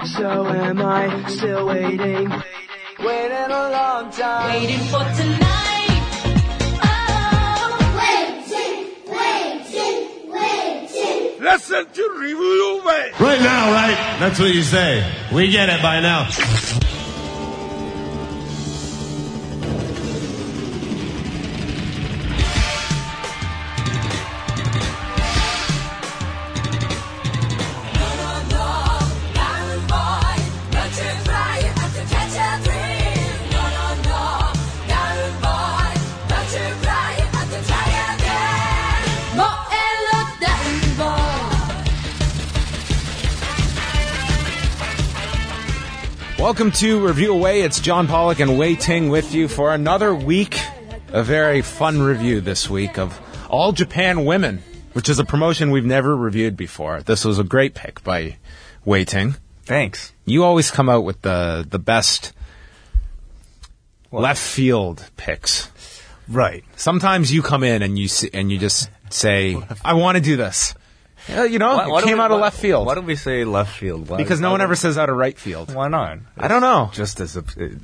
So am I still waiting? Waiting a long time. Waiting for tonight. Waiting. Listen to Review Way. Right now, right? That's what you say. We get it by now. Welcome to Review Away. It's John Pollock and Wei Ting with you for another week. A very fun review this week of All Japan Women, which is a promotion we've never reviewed before. This was a great pick by Wei Ting. Thanks. You always come out with the best left field picks. Right. Sometimes you come in and you just say, I want to do this. It came out of left field. Why don't we say left field? Because no one ever says out of right field. Why not? I don't know. Just as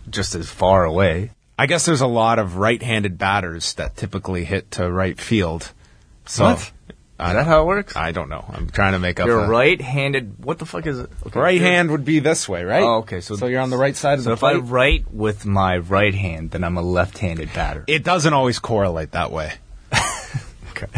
far away. I guess there's a lot of right-handed batters that typically hit to right field. So, what? Is that how it works? I don't know. I'm trying to make up. You're right-handed. What the fuck is it? Okay, right hand would be this way, right? Oh, okay. So you're on the right side of the plate. So if I write with my right hand, then I'm a left-handed batter. It doesn't always correlate that way. Okay.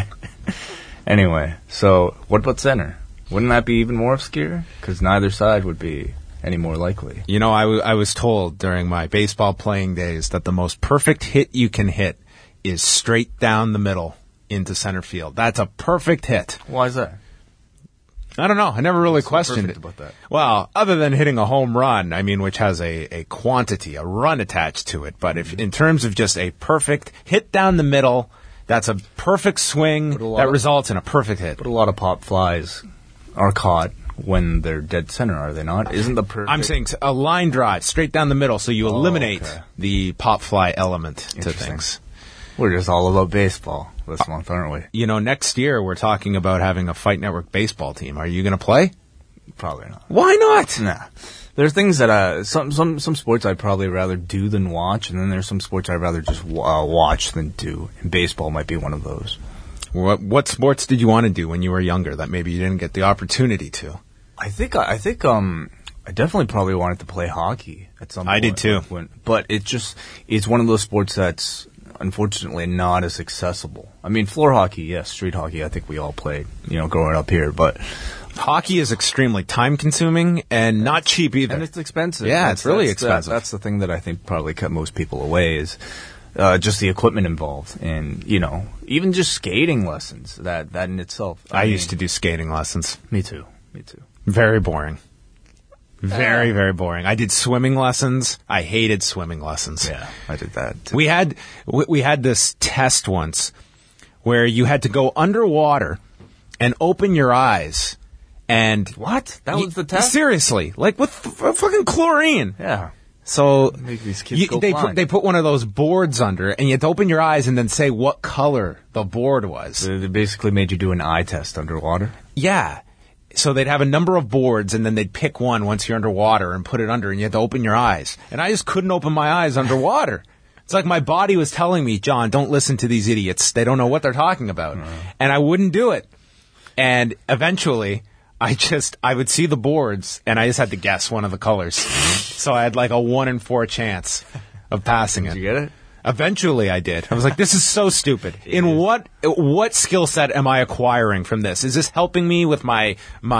Anyway, so what about center? Wouldn't that be even more obscure? Because neither side would be any more likely. You know, I was told during my baseball playing days that the most perfect hit you can hit is straight down the middle into center field. That's a perfect hit. Why is that? I don't know. I never really questioned it. About that? Well, other than hitting a home run, I mean, which has a quantity, a run attached to it. But if in terms of just a perfect hit down the middle, that's a perfect swing that results in a perfect hit. But a lot of pop flies are caught when they're dead center, are they not? Isn't the perfect... I'm saying a line drive straight down the middle, so you eliminate the pop fly element to things. We're just all about baseball this month, aren't we? You know, next year we're talking about having a Fight Network baseball team. Are you going to play? Probably not. Why not? Nah. There's things that some sports I'd probably rather do than watch, and then there's some sports I'd rather just watch than do. And baseball might be one of those. What sports did you want to do when you were younger that maybe you didn't get the opportunity to? I definitely probably wanted to play hockey at some point. I did too. But it's one of those sports that's unfortunately not as accessible. I mean, floor hockey, yes, street hockey, I think we all played, growing up here, but hockey is extremely time-consuming and not cheap either. And it's expensive. Yeah, it's really expensive. That's the thing that I think probably kept most people away is just the equipment involved. And, even just skating lessons, that in itself. I used to do skating lessons. Me too. Very boring. Very, very boring. I did swimming lessons. I hated swimming lessons. Yeah, I did that too. We had this test once where you had to go underwater and open your eyes. And what? That was the test? Seriously, like with fucking chlorine. Yeah. So make these kids go blind. They put one of those boards under, and you had to open your eyes and then say what color the board was. They basically made you do an eye test underwater. Yeah. So they'd have a number of boards, and then they'd pick one once you're underwater and put it under, and you had to open your eyes. And I just couldn't open my eyes underwater. It's like my body was telling me, John, don't listen to these idiots. They don't know what they're talking about. And I wouldn't do it. And eventually, I would see the boards, and I just had to guess one of the colors. So I had like a 1 in 4 chance of passing it. Did you get it? Eventually I did. I was like, this is so stupid. In what skill set am I acquiring from this? Is this helping me with my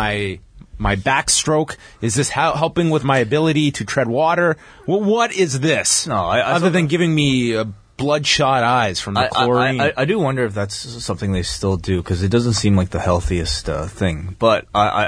backstroke? Is this helping with my ability to tread water? What is this? No, other than giving me bloodshot eyes from the chlorine. I do wonder if that's something they still do, because it doesn't seem like the healthiest thing. But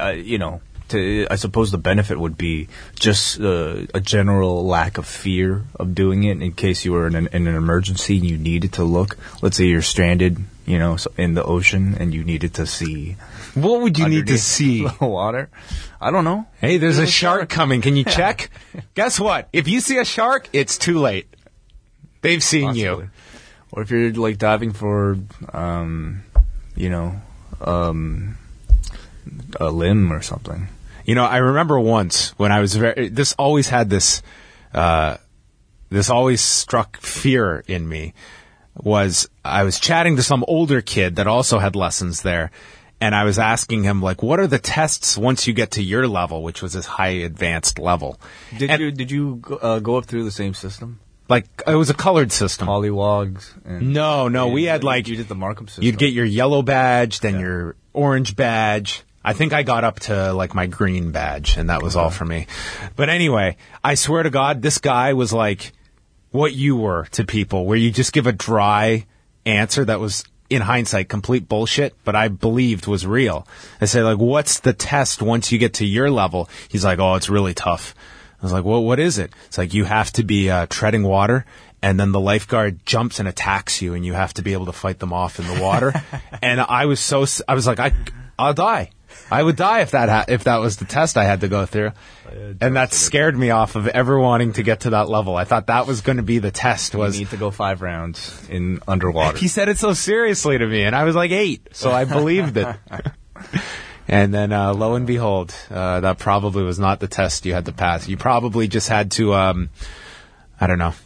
I suppose the benefit would be just a general lack of fear of doing it in case you were in an emergency and you needed to look. Let's say you're stranded, in the ocean and you needed to see. What would you need to see? The water? I don't know. Hey, there's a shark coming. Can you check? Guess what? If you see a shark, it's too late. They've seen you. Or if you're like diving for, a limb or something. You know, I remember once when I was this always had this always struck fear in me, was I was chatting to some older kid that also had lessons there, and I was asking him, like, what are the tests once you get to your level, which was this high advanced level? Did you go up through the same system? Like, it was a colored system. Pollywogs? And No, we had like... You did the Markham system. You'd get your yellow badge, then your orange badge. I think I got up to like my green badge, and that was all for me. But anyway, I swear to God, this guy was like what you were to people, where you just give a dry answer that was, in hindsight, complete bullshit, but I believed was real. I say, like, what's the test once you get to your level? He's like, oh, it's really tough. I was like, well, what is it? It's like, you have to be treading water, and then the lifeguard jumps and attacks you, and you have to be able to fight them off in the water. And I was like, I'll die. I would die if that was the test I had to go through. And that scared me off of ever wanting to get to that level. I thought that was going to be the test. You need to go 5 rounds in underwater. He said it so seriously to me, and I was like 8, so I believed it. And then, lo and behold, that probably was not the test you had to pass. You probably just had to, I don't know,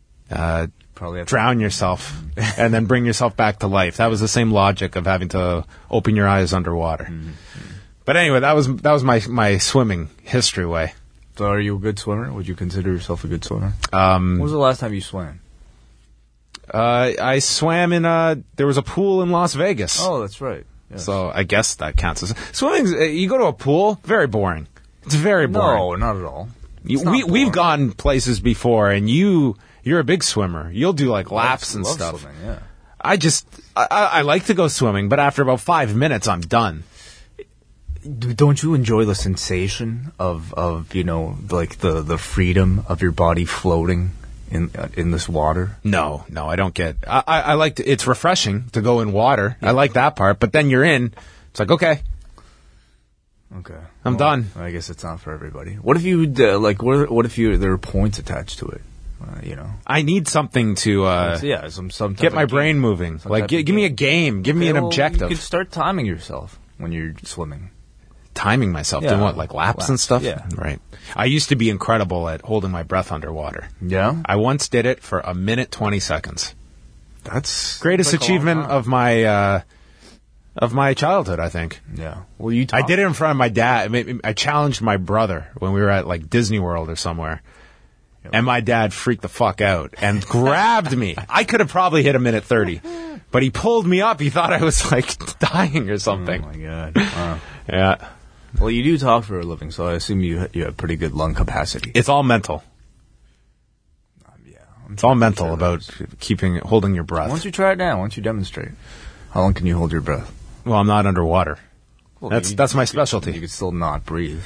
drown yourself and then bring yourself back to life. That was the same logic of having to open your eyes underwater. Mm-hmm. But anyway, that was my swimming history way. So are you a good swimmer? Would you consider yourself a good swimmer? When was the last time you swam? I swam in there was a pool in Las Vegas. Oh, that's right. Yes. So I guess that counts as swimming. You go to a pool, very boring. It's very boring. No, not at all. We've gone places before, and you're a big swimmer. You'll do like laps and stuff. Swimming, yeah. I like to go swimming, but after about 5 minutes, I'm done. Don't you enjoy the sensation of like the freedom of your body floating in this water? No, I don't get. I like to. It's refreshing to go in water. Yeah. I like that part, but then you're in. It's like okay, I'm done. I guess it's not for everybody. What if you What if there are points attached to it? I need something to some get my brain moving. Like give me a game. Give me an objective. You could start timing yourself when you're swimming. Timing myself, doing what, like laps and stuff? Yeah. Right. I used to be incredible at holding my breath underwater. Yeah? I once did it for 1 minute, 20 seconds. That's greatest achievement of my childhood, I think. Yeah. Well, I did it in front of my dad. I challenged my brother when we were at like Disney World or somewhere. Yep. And my dad freaked the fuck out and grabbed me. I could have probably hit 1 minute 30. But he pulled me up. He thought I was like dying or something. Oh my God. Wow. Yeah. Well, you do talk for a living, so I assume you have pretty good lung capacity. It's all mental. Yeah. It's all mental about holding your breath. Why don't you try it now? Why don't you demonstrate? How long can you hold your breath? Well, I'm not underwater. Well, that's my specialty. You could still not breathe.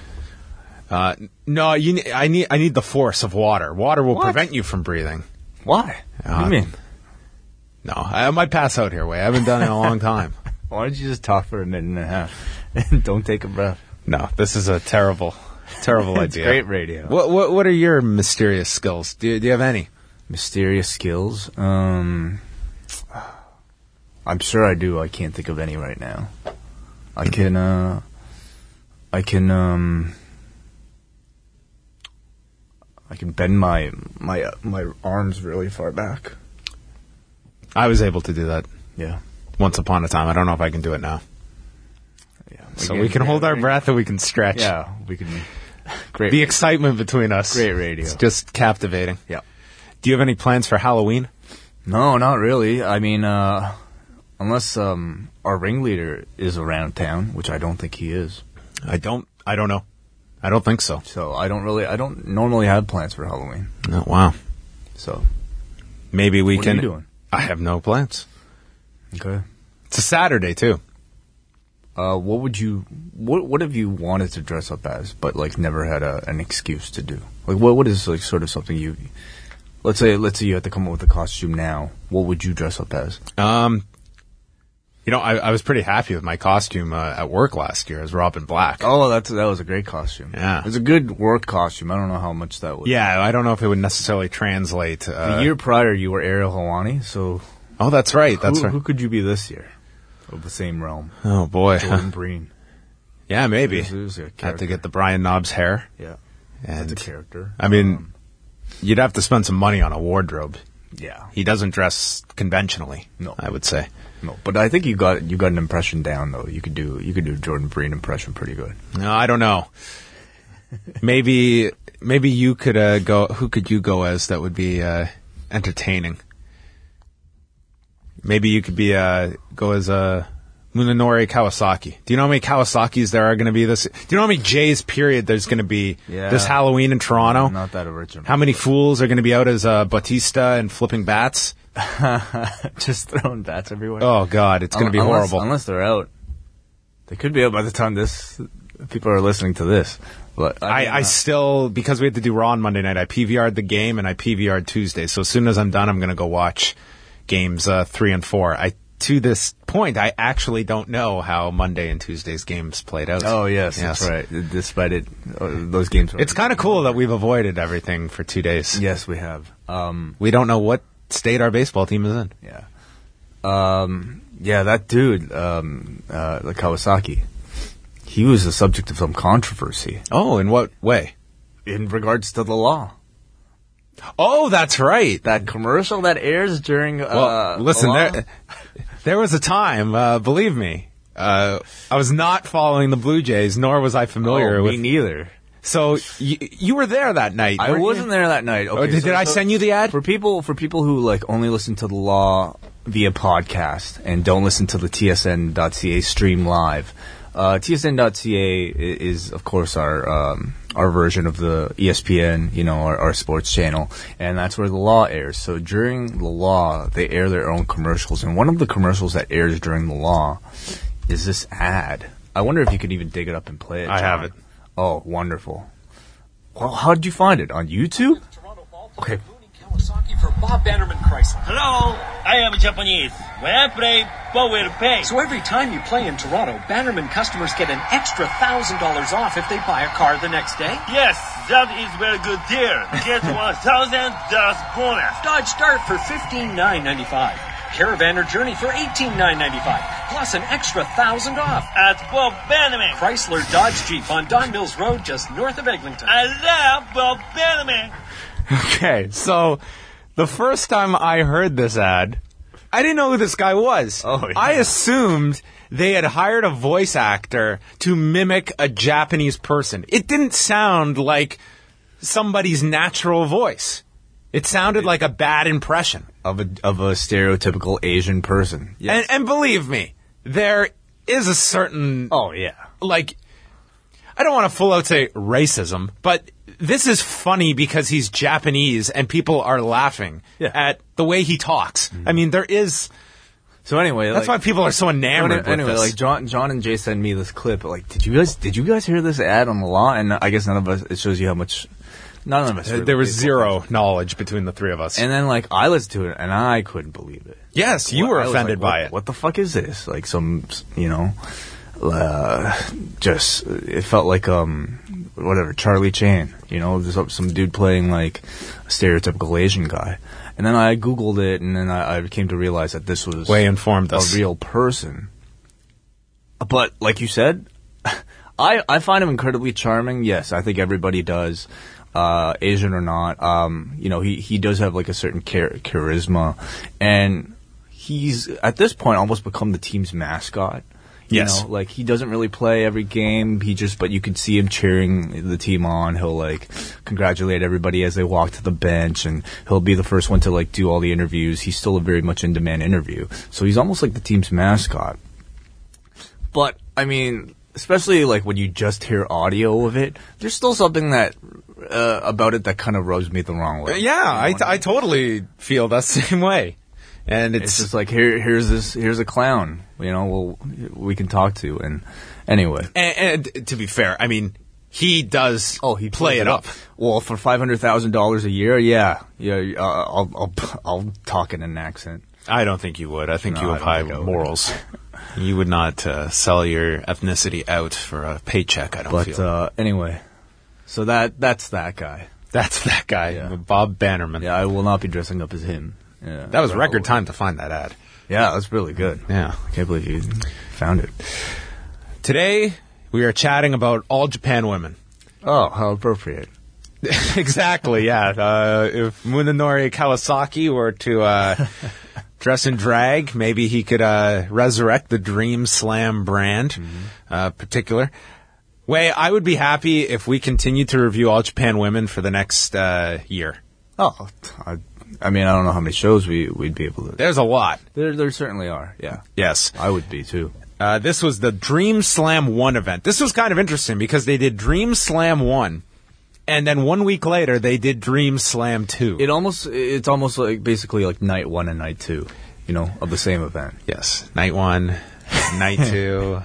No, I need the force of water. Water will prevent you from breathing. Why? What do you mean? No, I might pass out here, Way. I haven't done it in a long time. Why don't you just talk for 1.5 minutes and don't take a breath? No, this is a terrible idea. It's great radio. What are your mysterious skills? Do you have any? Mysterious skills? I'm sure I do. I can't think of any right now. I can bend my arms really far back. I was able to do that. Yeah. Once upon a time. I don't know if I can do it now. Yeah. So we can hold our breath and we can stretch. Yeah, we can. Great. The excitement between us. Great radio. It's just captivating. Yeah. Do you have any plans for Halloween? No, not really. I mean, unless our ringleader is around town, which I don't think he is. I don't know. I don't think so. So I don't normally have plans for Halloween. Oh, wow. So maybe we can. What are you doing? I have no plans. Okay. It's a Saturday too. What have you wanted to dress up as, but like never had an excuse to do? Like what is like sort of something you, let's say you had to come up with a costume now. What would you dress up as? I was pretty happy with my costume at work last year as Robin Black. Oh, that was a great costume. Yeah. It was a good work costume. I don't know how much that was. Yeah, I don't know if it would necessarily translate. The year prior, you were Ariel Helwani, so... Oh, that's right. Who could you be this year of the same realm? Oh, boy. Jordan Breen. Yeah, maybe. It was a Have to character. get the Brian Knobs hair. Yeah, And that's a character. I mean, you'd have to spend some money on a wardrobe. Yeah. He doesn't dress conventionally. No. I would say. No, but I think you got an impression down though. You could do a Jordan Breen impression pretty good. No, I don't know. maybe you could go. Who could you go as that would be entertaining? Maybe you could be go as Munenori Kawasaki. Do you know how many Kawasaki's there are going to be this? Do you know how many J's period there's going to be this Halloween in Toronto? Not that original. How many fools are going to be out as Bautista and flipping bats? Just throwing bats everywhere. Oh God, it's going to be horrible. Unless they're out. They could be out by the time people are listening to this. But I still, because we had to do Raw on Monday night, I PVR'd the game and I PVR'd Tuesday. So as soon as I'm done, I'm going to go watch games 3 and 4. To this point, I actually don't know how Monday and Tuesday's games played out. Oh, yes, that's right. Despite it, those games are... It's kind of cool that we've avoided everything for 2 days. Yes, we have. We don't know what state our baseball team is in. Yeah. Yeah, that dude, the Kawasaki, he was the subject of some controversy. Oh, in what way? In regards to the law. Oh, that's right. That commercial that airs during... listen, there was a time, believe me, I was not following the Blue Jays, nor was I familiar with... me neither. So you were there that night. I wasn't there that night. Okay, did I send you the ad? For people who like only listen to the law via podcast and don't listen to the TSN.ca stream live, TSN.ca is of course our version of the ESPN, our sports channel, and that's where the law airs. So during the law, they air their own commercials, and one of the commercials that airs during the law is this ad. I wonder if you could even dig it up and play it. I John. have it. Oh, wonderful. Well, how did you find it? On YouTube? Okay. Kawasaki for Bob Bannerman Chrysler. Hello, I am Japanese. When I play, Bob will pay. So every time you play in Toronto, Bannerman customers get an extra $1,000 off if they buy a car the next day. Yes, that is very good deal. Get $1,000 bonus. Dodge Dart for $15,995. Caravan or Journey for $18,995. Plus an extra $1,000 off. At Bob Bannerman. Chrysler Dodge Jeep on Don Mills Road, just north of Eglinton. I love Bob Bannerman. Okay, so the first time I heard this ad, I didn't know who this guy was. Oh, yeah. I assumed they had hired a voice actor to mimic a Japanese person. It didn't sound like somebody's natural voice. It sounded like a bad impression. Of a stereotypical Asian person. Yes. And believe me, there is a certain... Oh, yeah. Like, I don't want to full out say racism, but this is funny because he's Japanese and people are laughing at the way he talks. Mm-hmm. I mean, there is... So anyway... That's why people are so enamored with this. Like John and Jay sent me this clip. Like, did you guys hear this ad on the law? And I guess none of us... It shows you how much... None of us... There was zero knowledge between the three of us. And then, like, I listened to it, and I couldn't believe it. Yes, you were I was offended like, by it. What the fuck is this? Like, some, just... It felt like, whatever, Charlie Chan. There's some dude playing, like, a stereotypical Asian guy. And then I Googled it, and then I came to realize that this was... Way informed us. A real person. But, like you said, I find him incredibly charming. Yes, I think everybody does. Asian or not, he does have like a certain charisma, and he's at this point almost become the team's mascot. Yes. Like he doesn't really play every game. But you could see him cheering the team on. He'll like congratulate everybody as they walk to the bench, and he'll be the first one to like do all the interviews. He's still a very much in-demand interview, so he's almost like the team's mascot. But I mean, especially like when you just hear audio of it, there's still something that about it that kind of rubs me the wrong way. Yeah, I totally feel that same way. And it's just like here's a clown, we can talk to. And anyway, and to be fair, I mean, he does he play it up. Well, for $500,000 a year, I'll talk in an accent. I don't think you would. I think you have high morals. You would not sell your ethnicity out for a paycheck, I don't feel. But anyway, so that's that guy. That's that guy, Bob Bannerman. Yeah, I will not be dressing up as him. Yeah, that was record time to find that ad. Yeah, that's really good. Yeah. I can't believe you found it. Today, We are chatting about All Japan Women. Oh, how appropriate. Exactly, yeah. If Munenori Kawasaki were to dress in drag, maybe he could resurrect the Dream Slam brand, particular. Wei, I would be happy if we continued to review All Japan Women for the next year. Oh, I mean, I don't know how many shows we'd be able to. There's a lot. There certainly are, yeah. Yes. I would be, too. This was the Dream Slam 1 event. This was kind of interesting because they did Dream Slam 1, and then 1 week later they did Dream Slam 2. It's almost like basically like night 1 and night 2, of the same event. Yes. Night 1, night 2.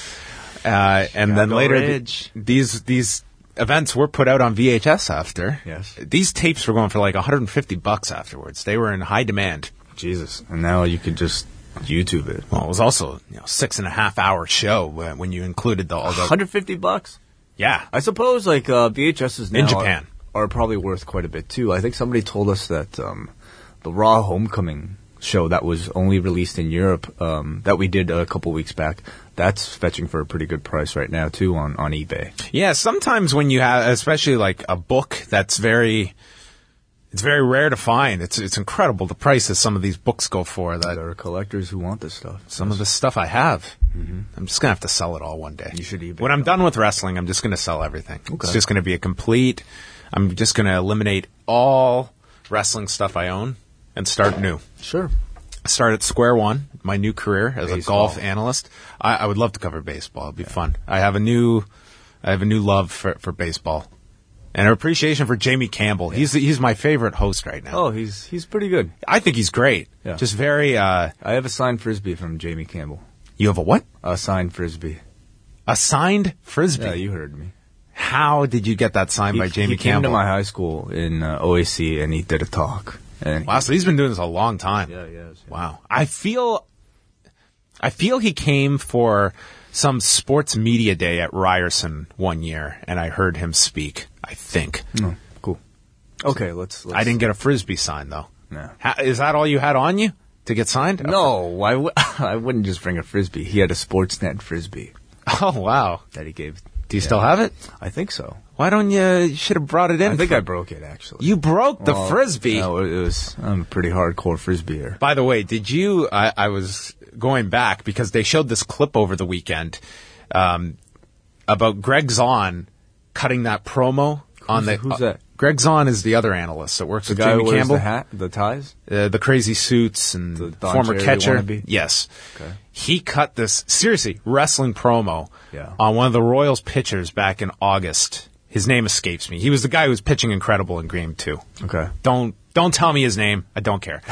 And then later, these events were put out on VHS after. Yes. These tapes were going for like $150 afterwards. They were in high demand. Jesus. And now you could just YouTube it. Well, it was also 6.5 hour show when you included all the $150? Yeah. I suppose like VHSs now in Japan are probably worth quite a bit too. I think somebody told us that the Raw Homecoming show that was only released in Europe that we did a couple weeks back, that's fetching for a pretty good price right now too on eBay. Yeah, sometimes when you have, especially like a book that's it's very rare to find. It's incredible the prices some of these books go for. That there are collectors who want this stuff. Some of the stuff I have, I'm just gonna have to sell it all one day. You should eBay. When I'm done with wrestling, I'm just gonna sell everything. Okay. It's just gonna be I'm just gonna eliminate all wrestling stuff I own and start new. Sure. Start at square one, my new career as Baseball. a golf analyst. I would love to cover baseball. It'd be fun. I have a new love for baseball. And an appreciation for Jamie Campbell. Yeah. He's my favorite host right now. Oh, he's pretty good. I think he's great. Yeah. Just very I have a signed Frisbee from Jamie Campbell. You have a what? A signed Frisbee. A signed Frisbee? Yeah, you heard me. How did you get that signed by Jamie Campbell? He came to my high school in OAC and he did a talk. And wow, so he's been doing this a long time. Yeah, he has. Yeah. Wow. I feel he came for some sports media day at Ryerson one year, and I heard him speak, I think. Oh, cool. Okay, let's... I didn't get a Frisbee signed, though. No. Is that all you had on you to get signed? No, I wouldn't just bring a Frisbee. He had a Sportsnet Frisbee. Oh, wow. That he gave. Do you still have it? I think so. Why don't you should have brought it in? I think I broke it, actually. You broke the Frisbee? No, I'm a pretty hardcore Frisbeer. By the way, did you... I was going back because they showed this clip over the weekend about Greg Zahn cutting that promo on the... Who's that? Greg Zahn is the other analyst that works with guy Jamie who wears Campbell. The hat, the ties? The crazy suits and the Don former Cherry catcher. wannabe? Yes. Okay. He cut this, seriously, wrestling promo Yeah. on one of the Royals pitchers back in August. His name escapes me. He was the guy who was pitching incredible in Game 2. Okay. Don't tell me his name. I don't care.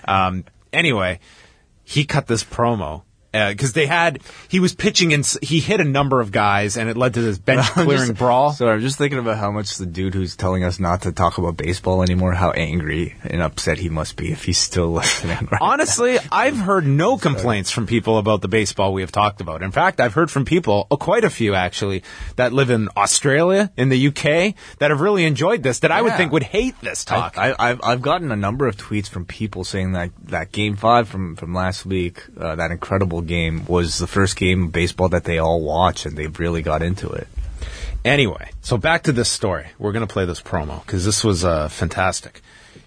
Anyway, he cut this promo because he was pitching and he hit a number of guys and it led to this bench clearing brawl. Sorry, I'm just thinking about how much the dude who's telling us not to talk about baseball anymore, how angry and upset he must be if he's still listening. Right Honestly, I've heard no complaints from people about the baseball we have talked about. In fact, I've heard from people, quite a few actually, that live in Australia, in the UK, that have really enjoyed this, that I would think would hate this talk. I've gotten a number of tweets from people saying that Game 5 from last week, that incredible game, was the first game of baseball that they all watch, and they've really got into it. Anyway, so back to this story. We're going to play this promo because this was fantastic.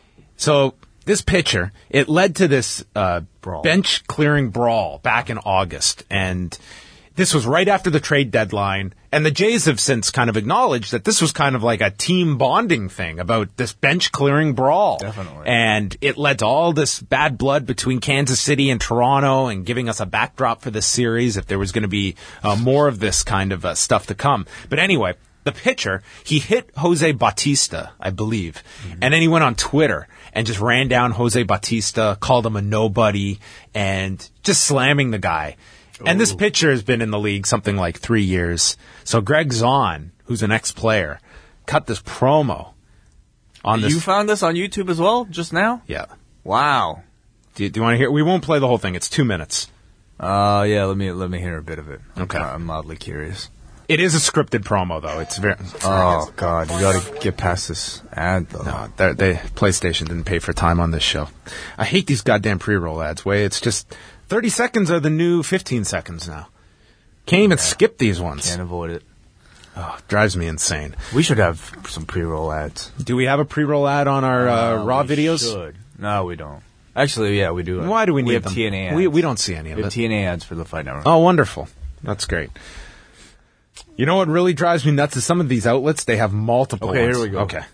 So this pitcher, it led to this bench clearing brawl back in August, and this was right after the trade deadline, and the Jays have since kind of acknowledged that this was kind of like a team bonding thing about this bench clearing brawl. Definitely. And it led to all this bad blood between Kansas City and Toronto and giving us a backdrop for this series if there was going to be more of this kind of stuff to come. But anyway, the pitcher, he hit Jose Bautista, I believe, and then he went on Twitter and just ran down Jose Bautista, called him a nobody, and just slamming the guy. And this pitcher has been in the league something like 3 years. So Greg Zahn, who's an ex-player, cut this promo on this. You found this on YouTube as well, just now? Yeah. Wow. Do you want to hear? We won't play the whole thing. It's 2 minutes. Yeah, let me hear a bit of it. Okay. I'm mildly curious. It is a scripted promo, though. It's very... Oh, God. You got to get past this ad, though. No, PlayStation didn't pay for time on this show. I hate these goddamn pre-roll ads, Way. It's just... 30 seconds are the new 15 seconds now. Can't even skip these ones. Can't avoid it. Oh, drives me insane. We should have some pre-roll ads. Do we have a pre-roll ad on our Raw We videos? should. No, we don't. Actually, yeah, we do. Why do we need have them? TNA ads. We don't see any of We have it. TNA ads for the Fight Network. Oh, wonderful. That's great. You know what really drives me nuts is some of these outlets, they have multiple Okay, ones. here we go. Okay.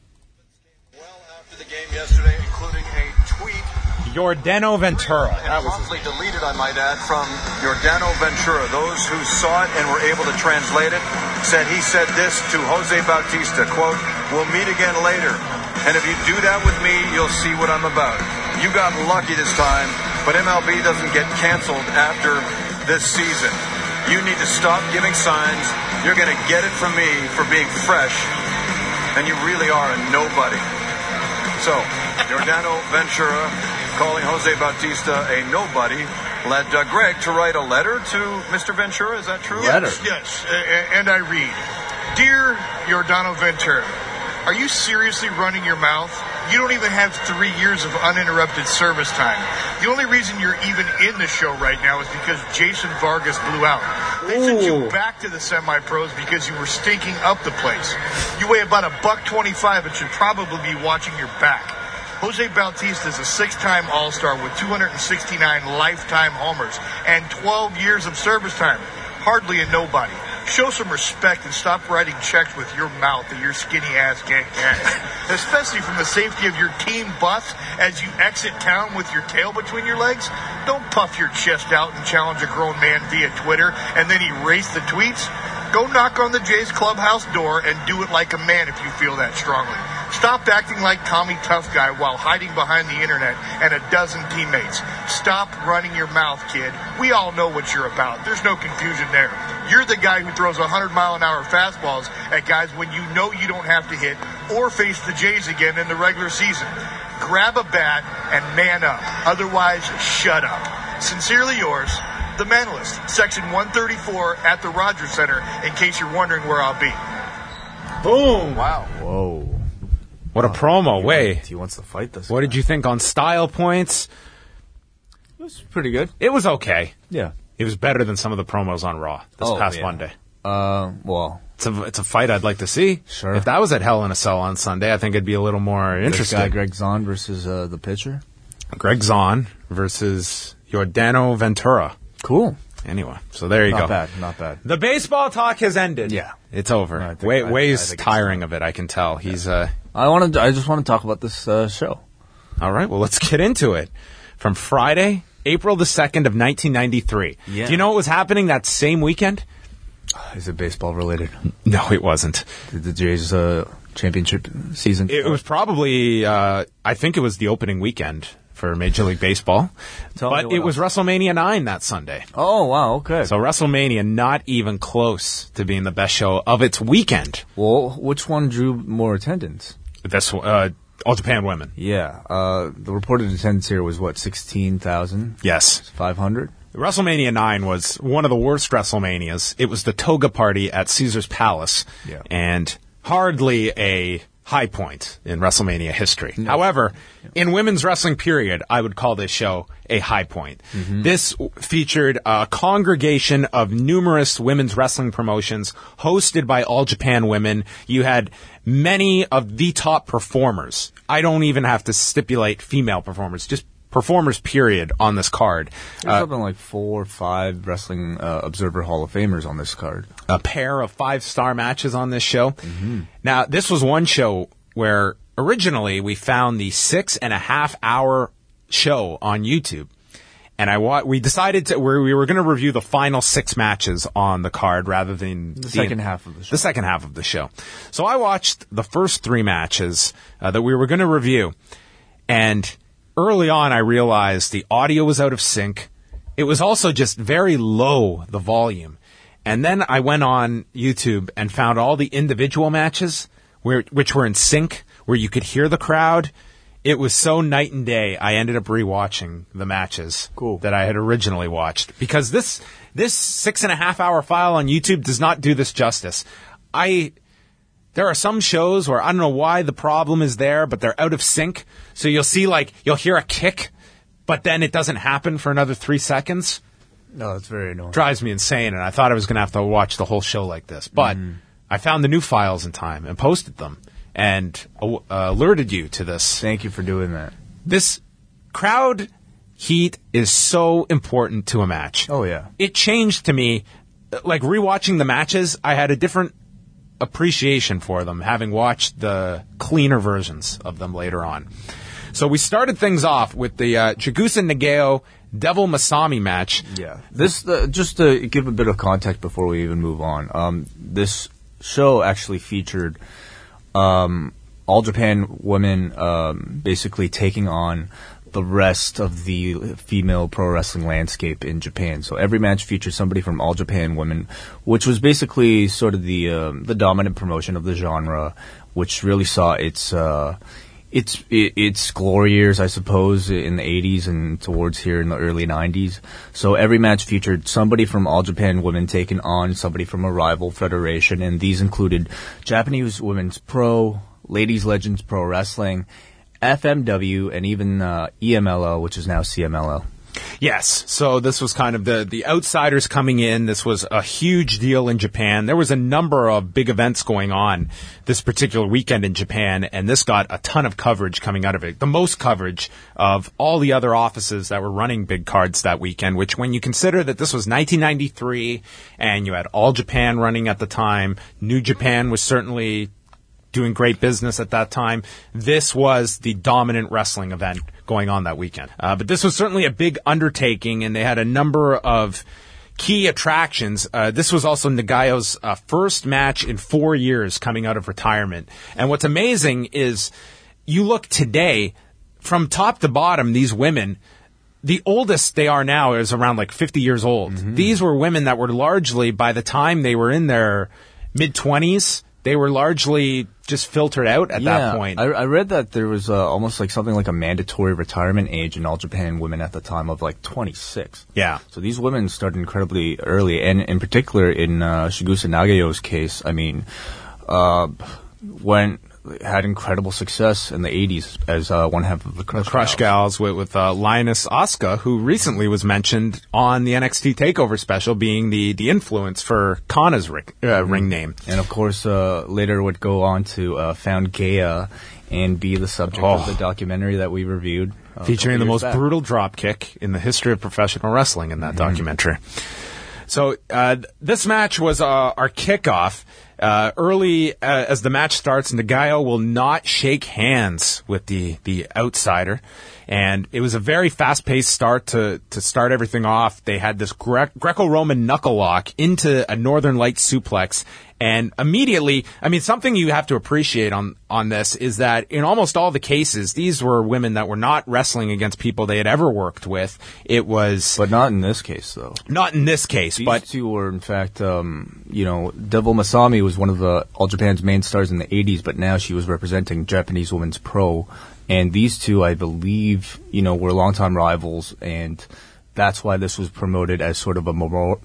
Well after the game yesterday, including a tweet Yordano Ventura. and promptly deleted, I might add, from Yordano Ventura. Those who saw it and were able to translate it said he said this to Jose Bautista, quote, "We'll meet again later. And if you do that with me, you'll see what I'm about." You got lucky this time, but MLB doesn't get canceled after this season. You need to stop giving signs. You're going to get it from me for being fresh, and you really are a nobody. So, Yordano Ventura calling Jose Bautista a nobody led Greg to write a letter to Mr. Ventura. Is that true? Yes. And I read, "Dear Yordano Ventura, are you seriously running your mouth? You don't even have 3 years of uninterrupted service time. The only reason you're even in the show right now is because Jason Vargas blew out. They sent you back to the semi-pros because you were stinking up the place. You weigh about $125 and should probably be watching your back. Jose Bautista is a 6-time All-Star with 269 lifetime homers and 12 years of service time. Hardly a nobody. Show some respect and stop writing checks with your mouth that your skinny ass can't cash. Especially from the safety of your team bus as you exit town with your tail between your legs. Don't puff your chest out and challenge a grown man via Twitter and then erase the tweets. Go knock on the Jays clubhouse door and do it like a man if you feel that strongly. Stop acting like Tommy Tough Guy while hiding behind the internet and a dozen teammates. Stop running your mouth, kid. We all know what you're about. There's no confusion there. You're the guy who throws 100-mile-an-hour fastballs at guys when you know you don't have to hit or face the Jays again in the regular season. Grab a bat and man up. Otherwise, shut up. Sincerely yours, The Manalist, Section 134 at the Rogers Center, in case you're wondering where I'll be. Boom. Wow. Whoa. What a promo. Wait. He wants to fight this. What did you think on style points? It was pretty good. It was okay. Yeah. It was better than some of the promos on Raw this past yeah. Monday. Well, It's a fight I'd like to see. Sure. If that was at Hell in a Cell on Sunday, I think it'd be a little more this interesting. guy, Greg Zahn versus the pitcher. Greg Zahn versus Yordano Ventura. Cool. Anyway, so there you go. Not bad. The baseball talk has ended. Yeah. It's over. I think- Way's I think it's tiring of it, I can tell. He's I just want to talk about this show. all right, well, let's get into it. From Friday, April the 2nd of 1993. Yeah. Do you know what was happening that same weekend? Is it baseball related? No, it wasn't. The Jays championship season? It was probably, I think it was the opening weekend for Major League Baseball. Tell me But what it was else. WrestleMania 9 that Sunday. Oh, wow, okay. So WrestleMania not even close to being the best show of its weekend. Well, which one drew more attendance? This All Japan Women. Yeah. The reported attendance here was, what, 16,500? Yes. WrestleMania 9 was one of the worst WrestleManias. It was the toga party at Caesar's Palace. Yeah. And hardly a high point in WrestleMania history. However, in women's wrestling period, I would call this show a high point. This featured a congregation of numerous women's wrestling promotions hosted by All Japan Women. You had many of the top performers. I don't even have to stipulate female performers, just performers, period, on this card. There's something like 4 or 5 Wrestling Observer Hall of Famers on this card. A pair of 5-star matches on this show. Now, this was one show where originally we found the 6.5-hour show on YouTube. And we decided we were going to review the final 6 matches on the card rather than The second half of the show. The second half of the show. So I watched the first 3 matches that we were going to review. And early on, I realized the audio was out of sync. It was also just very low, the volume. And then I went on YouTube and found all the individual matches which were in sync, where you could hear the crowd. It was so night and day. I ended up rewatching the matches that I had originally watched, because this 6.5-hour file on YouTube does not do this justice. There are some shows where I don't know why the problem is there, but they're out of sync. So you'll hear a kick, but then it doesn't happen for another 3 seconds. No, it's very annoying. Drives me insane, and I thought I was going to have to watch the whole show like this. But I found the new files in time and posted them and alerted you to this. Thank you for doing that. This crowd heat is so important to a match. Oh, yeah. It changed to me, like rewatching the matches, I had a different appreciation for them, having watched the cleaner versions of them later on. So we started things off with the Chigusa Nagao Devil Masami match. Yeah. This just to give a bit of context before we even move on. This show actually featured All Japan women basically taking on the rest of the female pro wrestling landscape in Japan. So every match featured somebody from All Japan Women, which was basically sort of the dominant promotion of the genre, which really saw its glory years, I suppose, in the 80s and towards here in the early 90s. So every match featured somebody from All Japan Women taking on somebody from a rival federation, and these included Japanese Women's Pro, Ladies Legends Pro Wrestling, FMW, and even EMLO, which is now CMLO. Yes, so this was kind of the outsiders coming in. This was a huge deal in Japan. There was a number of big events going on this particular weekend in Japan, and this got a ton of coverage coming out of it. The most coverage of all the other offices that were running big cards that weekend, which when you consider that this was 1993, and you had All Japan running at the time, New Japan was certainly doing great business at that time. This was the dominant wrestling event going on that weekend. But this was certainly a big undertaking, and they had a number of key attractions. This was also Nagayo's first match in 4 years coming out of retirement. And what's amazing is you look today, from top to bottom, these women, the oldest they are now is around like 50 years old. Mm-hmm. These were women that were largely, by the time they were in their mid-20s, they were largely just filtered out at that point. I read that there was almost like something like a mandatory retirement age in All Japan Women at the time of like 26. Yeah. So these women started incredibly early, and in particular in Chigusa Nagayo's case, I mean, had incredible success in the 80s as one half of the Crush Gals with Lioness Asuka, who recently was mentioned on the NXT TakeOver special, being the influence for Kana's ring name. And of course, later would go on to found Gaea and be the subject of the documentary that we reviewed. Featuring the most brutal dropkick in the history of professional wrestling in that documentary. So this match was our kickoff. Early as the match starts, Nagayo will not shake hands with the outsider. And it was a very fast-paced start to start everything off. They had this Greco-Roman knuckle lock into a Northern Lights suplex. And immediately, I mean, something you have to appreciate on this is that in almost all the cases, these were women that were not wrestling against people they had ever worked with. It was... But not in this case, though. Not in this case, These two were, in fact, Devil Masami was one of All Japan's main stars in the 80s, but now she was representing Japanese Women's Pro. And these two, I believe, were longtime rivals, and that's why this was promoted as sort of a memorial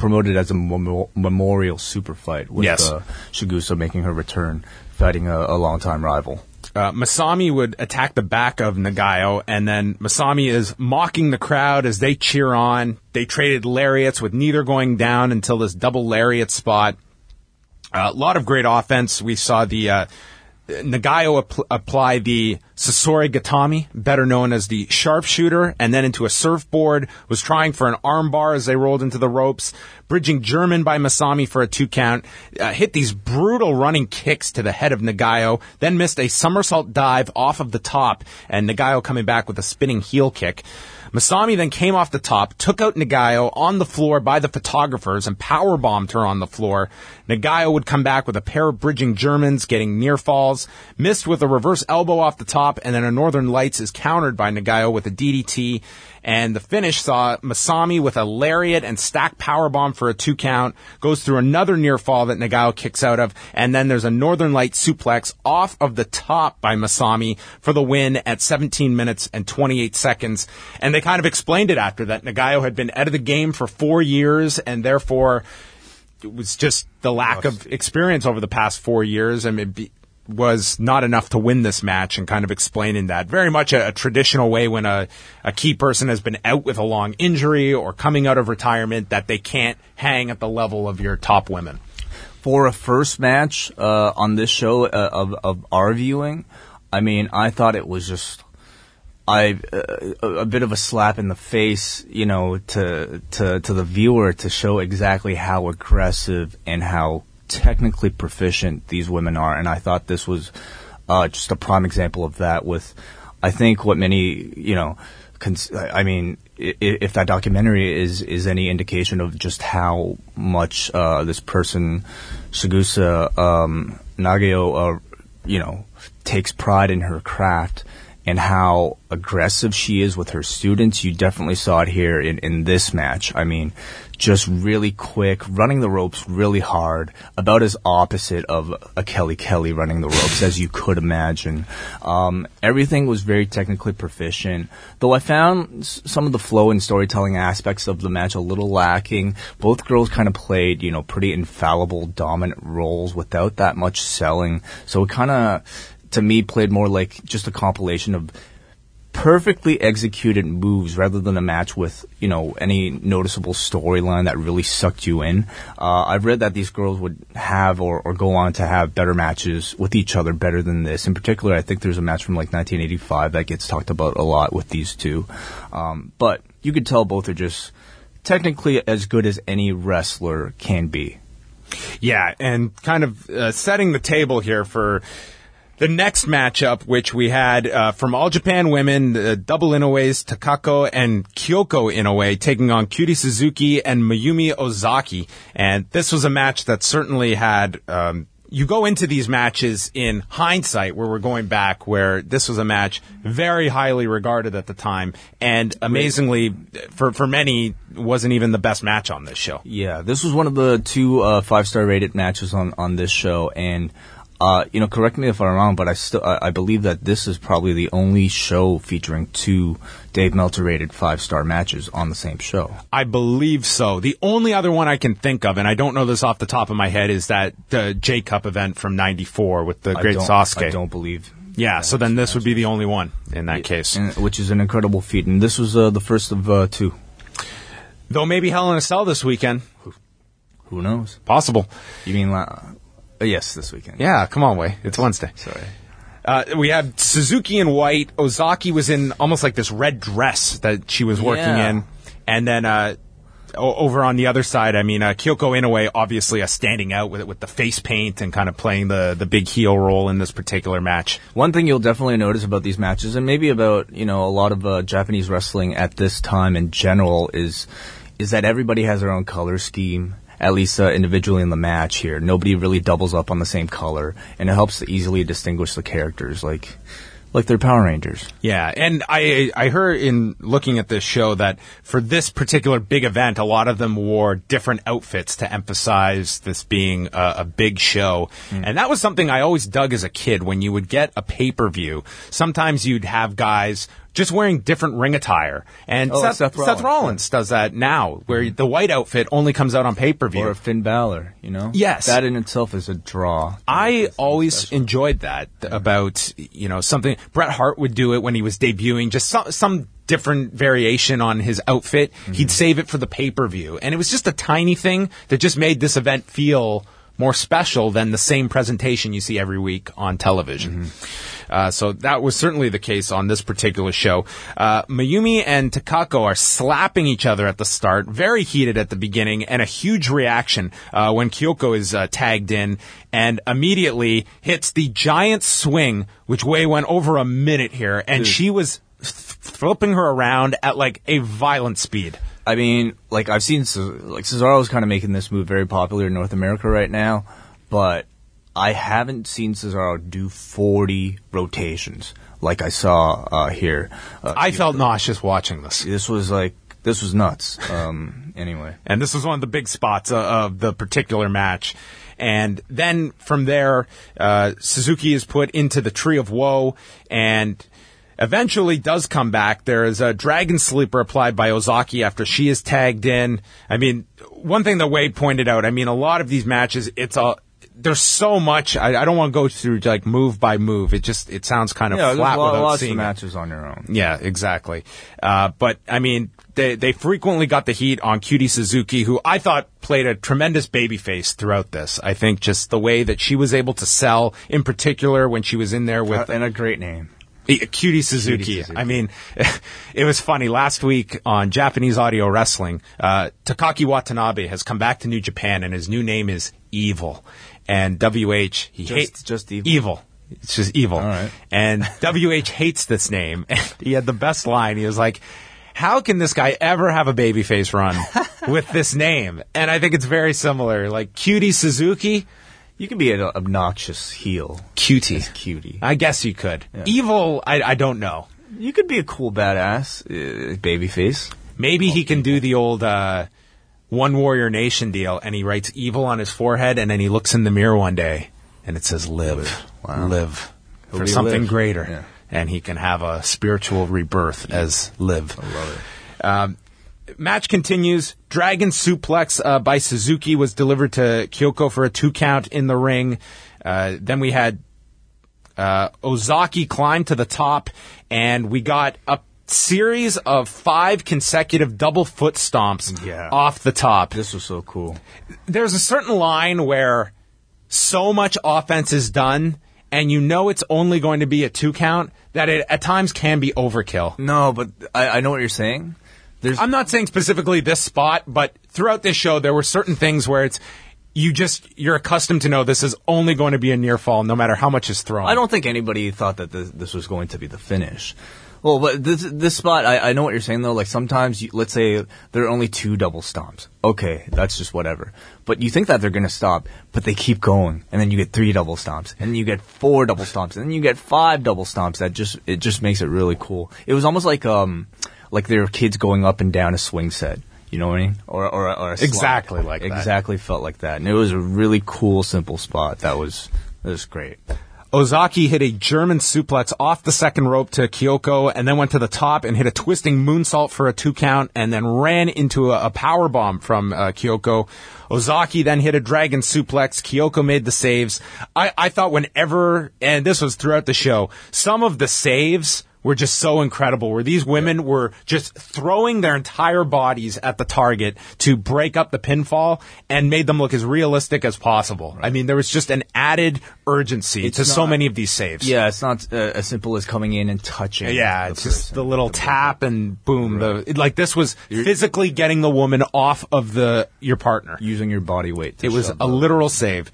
super fight with Chigusa making her return, fighting a longtime rival. Masami would attack the back of Nagayo, and then Masami is mocking the crowd as they cheer on. They traded lariats with neither going down until this double lariat spot. A lot of great offense. We saw the Nagayo apply the Sasori Gatami, better known as the sharpshooter, and then into a surfboard, was trying for an armbar as they rolled into the ropes, bridging German by Masami for a 2 count, hit these brutal running kicks to the head of Nagayo, then missed a somersault dive off of the top, and Nagayo coming back with a spinning heel kick. Masami then came off the top, took out Nagayo on the floor by the photographers, and powerbombed her on the floor. Nagayo would come back with a pair of bridging Germans, getting near falls, missed with a reverse elbow off the top, and then a Northern Lights is countered by Nagayo with a DDT. And the finish saw Masami with a lariat and stack powerbomb for a 2 count, goes through another near fall that Nagayo kicks out of, and then there's a Northern Light suplex off of the top by Masami for the win at 17 minutes and 28 seconds. And they kind of explained it after that. Nagayo had been out of the game for 4 years, and therefore it was just the lack of experience over the past 4 years. I mean, was not enough to win this match, and kind of explaining that. Very much a traditional way when a key person has been out with a long injury or coming out of retirement, that they can't hang at the level of your top women. For a first match on this show of our viewing, I mean, I thought it was just a bit of a slap in the face, you know, to the viewer, to show exactly how aggressive and how technically proficient these women are. And I thought this was just a prime example of that. With, I think, what many, you know, I mean, if that documentary is any indication of just how much this person, Chigusa Nagao, you know, takes pride in her craft and how aggressive she is with her students, you definitely saw it here in this match. I mean, just really quick, running the ropes really hard, about as opposite of a Kelly Kelly running the ropes as you could imagine. Everything was very technically proficient, though I found some of the flow and storytelling aspects of the match a little lacking. Both girls kind of played, you know, pretty infallible, dominant roles without that much selling, so it kind of, to me, played more like just a compilation of perfectly executed moves rather than a match with, you know, any noticeable storyline that really sucked you in. I've read that these girls would have or go on to have better matches with each other better than this. In particular, I think there's a match from like 1985 that gets talked about a lot with these two. But you could tell both are just technically as good as any wrestler can be. Yeah, and kind of setting the table here for the next matchup, which we had from All Japan Women, double Inoue's Takako and Kyoko Inoue taking on Kyuri Suzuki and Mayumi Ozaki. And this was a match that certainly had, you go into these matches in hindsight, where we're going back, where this was a match very highly regarded at the time, and amazingly, for many, wasn't even the best match on this show. Yeah, this was one of the two 5-star rated matches on this show, and you know, correct me if I'm wrong, but I believe that this is probably the only show featuring two Dave Meltzer rated 5-star matches on the same show. I believe so. The only other one I can think of, and I don't know this off the top of my head, is that J-Cup event from '94 with the Great Sasuke. I don't believe. Yeah, so then this would be the only one in that case. Which is an incredible feat, and this was the first of two. Though maybe Hell in a Cell this weekend. Who knows? Possible. You mean... yes, this weekend. Yeah, come on, Wei. It's Wednesday. Sorry. We had Suzuki in white. Ozaki was in almost like this red dress that she was working in. And then over on the other side, I mean, Kyoko Inoue obviously standing out with the face paint and kind of playing the big heel role in this particular match. One thing you'll definitely notice about these matches, and maybe about, you know, a lot of Japanese wrestling at this time in general, is that everybody has their own color scheme. At least individually in the match here. Nobody really doubles up on the same color, and it helps to easily distinguish the characters like they're Power Rangers. Yeah, and I heard in looking at this show that for this particular big event, a lot of them wore different outfits to emphasize this being a big show. And that was something I always dug as a kid. When you would get a pay-per-view, sometimes you'd have guys just wearing different ring attire. And Seth Rollins does that now, where the white outfit only comes out on pay-per-view. Or Finn Balor, you know? Yes. That in itself is a draw. I always enjoyed that about, you know, something. Bret Hart would do it when he was debuting, just some different variation on his outfit. He'd save it for the pay-per-view. And it was just a tiny thing that just made this event feel more special than the same presentation you see every week on television. So that was certainly the case on this particular show. Mayumi and Takako are slapping each other at the start, very heated at the beginning, and a huge reaction when Kyoko is tagged in and immediately hits the giant swing, which went over a minute here, and she was flipping her around at like a violent speed. I mean, like, I've seen, like, Cesaro's kind of making this move very popular in North America right now, but I haven't seen Cesaro do 40 rotations like I saw here. I felt nauseous watching this. This was nuts. Anyway. And this was one of the big spots of the particular match. And then from there, Suzuki is put into the Tree of Woe and eventually does come back. There is a Dragon Sleeper applied by Ozaki after she is tagged in. I mean, one thing that Wade pointed out, I mean, a lot of these matches, it's there's so much. I don't want to go through like move by move. It sounds kind of Yeah, flat there's without lots seeing of it. matches on your own. Yeah, exactly. But I mean, they frequently got the heat on Cutie Suzuki, who I thought played a tremendous babyface throughout this. I think just the way that she was able to sell, in particular when she was in there with And a great name. Cutie Suzuki. I mean, it was funny. Last week on Japanese Audio Wrestling, Takaki Watanabe has come back to New Japan, and his new name is Evil. And WH, he hates just Evil. Evil. It's just Evil. All right. And WH hates this name. And he had the best line. He was like, how can this guy ever have a babyface run with this name? And I think it's very similar. Like Cutie Suzuki. You can be an obnoxious heel. Cutie. As Cutie. I guess you could. Yeah. Evil, I don't know. You could be a cool badass babyface. Maybe he can do the old One Warrior Nation deal, and he writes evil on his forehead, and then he looks in the mirror one day, and it says live. Wow. Live. He'll For be something Liv. greater. Yeah. And he can have a spiritual rebirth as live. I love it. Match continues. Dragon suplex by Suzuki was delivered to Kyoko for a 2 count in the ring. Then we had Ozaki climb to the top, and we got a series of 5 consecutive double foot stomps off the top. This was so cool. There's a certain line where so much offense is done, and you know it's only going to be a 2 count, that it at times can be overkill. No, but I know what you're saying. I'm not saying specifically this spot, but throughout this show, there were certain things where it's you're accustomed to know this is only going to be a near fall, no matter how much is thrown. I don't think anybody thought that this was going to be the finish. Well, but this spot, I know what you're saying though. Like sometimes, let's say there are only 2 double stomps. Okay, that's just whatever. But you think that they're gonna stop, but they keep going, and then you get 3 double stomps, and then you get 4 double stomps, and then you get 5 double stomps. It just makes it really cool. It was almost like there were kids going up and down a swing set. You know what I mean? Or a slide. Exactly like that. Exactly felt like that, and it was a really cool, simple spot. That was great. Ozaki hit a German suplex off the second rope to Kyoko, and then went to the top and hit a twisting moonsault for a 2 count, and then ran into a power bomb from Kyoko. Ozaki then hit a dragon suplex. Kyoko made the saves. I thought whenever, and this was throughout the show, some of the saves were just so incredible, where these women were just throwing their entire bodies at the target to break up the pinfall and made them look as realistic as possible. Right. I mean, there was just an added urgency to so many of these saves. Yeah, it's not as simple as coming in and touching. Yeah, it's just the little tap and boom. Right. This was physically getting the woman off of your partner. Using your body weight. It was a literal save.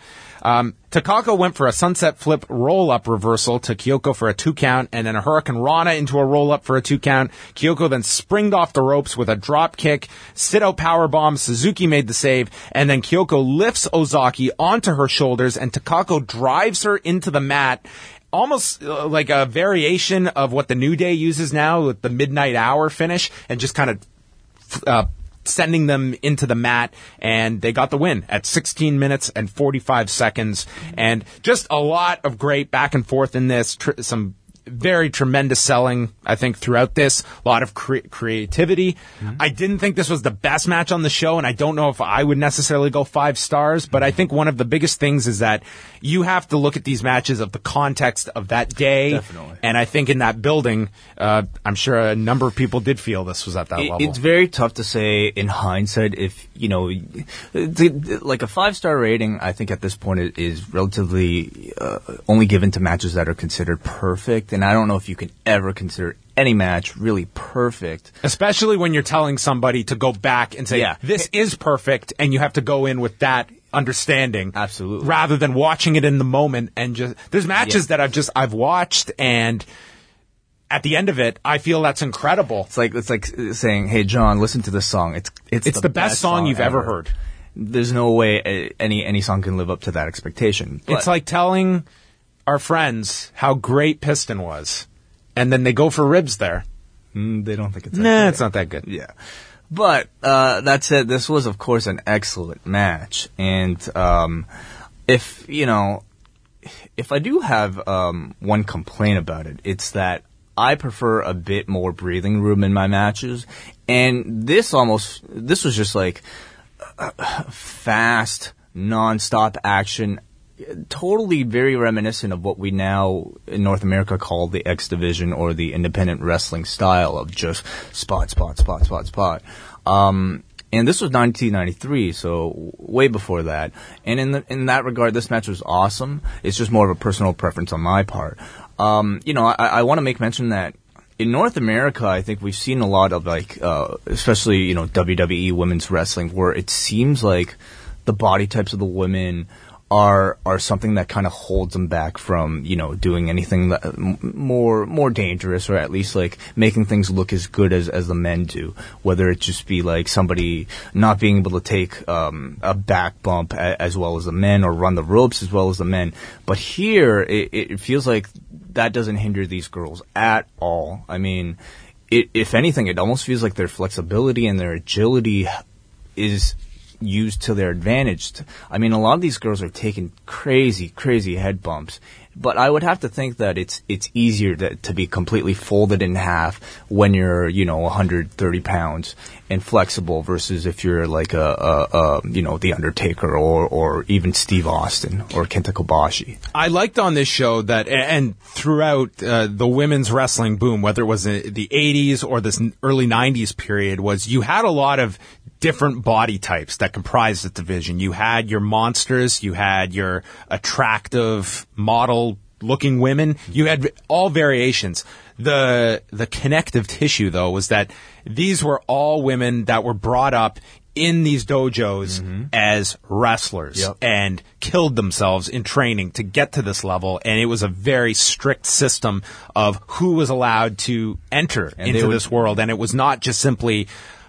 Takako went for a sunset flip roll-up reversal to Kyoko for a 2 count, and then a Hurricane Rana into a roll-up for a 2 count. Kyoko then springed off the ropes with a drop kick, sit-out powerbomb. Suzuki made the save, and then Kyoko lifts Ozaki onto her shoulders, and Takako drives her into the mat, almost like a variation of what the New Day uses now with the Midnight Hour finish, and just kind of sending them into the mat, and they got the win at 16 minutes and 45 seconds. And just a lot of great back and forth in this, some very tremendous selling, I think, throughout this. A lot of creativity. Mm-hmm. I didn't think this was the best match on the show, and I don't know if I would necessarily go 5 stars, but I think one of the biggest things is that you have to look at these matches of the context of that day. Definitely. And I think in that building, I'm sure a number of people did feel this was at that level. It's very tough to say in hindsight if, like a 5-star rating, I think at this point is relatively only given to matches that are considered perfect. And I don't know if you can ever consider any match really perfect. Especially when you're telling somebody to go back and say, this is perfect, and you have to go in with that understanding. Absolutely. Rather than watching it in the moment and just... There's matches that I've watched, and at the end of it, I feel that's incredible. It's like saying, hey, John, listen to this song. It's the best song you've ever heard. There's no way any song can live up to that expectation. But it's like telling our friends how great Piston was, and then they go for ribs there. They don't think it's that good. It's not that good. Yeah. But that said, this was, of course, an excellent match. And if I do have one complaint about it, it's that I prefer a bit more breathing room in my matches. And this was just like fast, non-stop action totally very reminiscent of what we now in North America call the X Division or the independent wrestling style of just spot. And this was 1993, so way before that. And in that regard, this match was awesome. It's just more of a personal preference on my part. I want to make mention that in North America, I think we've seen a lot of especially, WWE women's wrestling, where it seems like the body types of the women are something that kind of holds them back from, doing anything that more dangerous, or at least like making things look as good as the men do. Whether it just be like somebody not being able to take a back bump as well as the men, or run the ropes as well as the men. But here, it feels like that doesn't hinder these girls at all. I mean, if anything, it almost feels like their flexibility and their agility is used to their advantage. I mean, a lot of these girls are taking crazy head bumps, but I would have to think that it's easier to be completely folded in half when you're 130 pounds and flexible versus if you're like the Undertaker or even Steve Austin or Kenta Kobashi. I liked on this show that, and throughout the women's wrestling boom, whether it was in the 80s or this early 90s period, was you had a lot of different body types that comprised the division. You had your monsters, you had your attractive model-looking women, you had all variations. The connective tissue, though, was that these were all women that were brought up in these dojos as wrestlers and killed themselves in training to get to this level, and it was a very strict system of who was allowed to enter into this world, and it was not just simply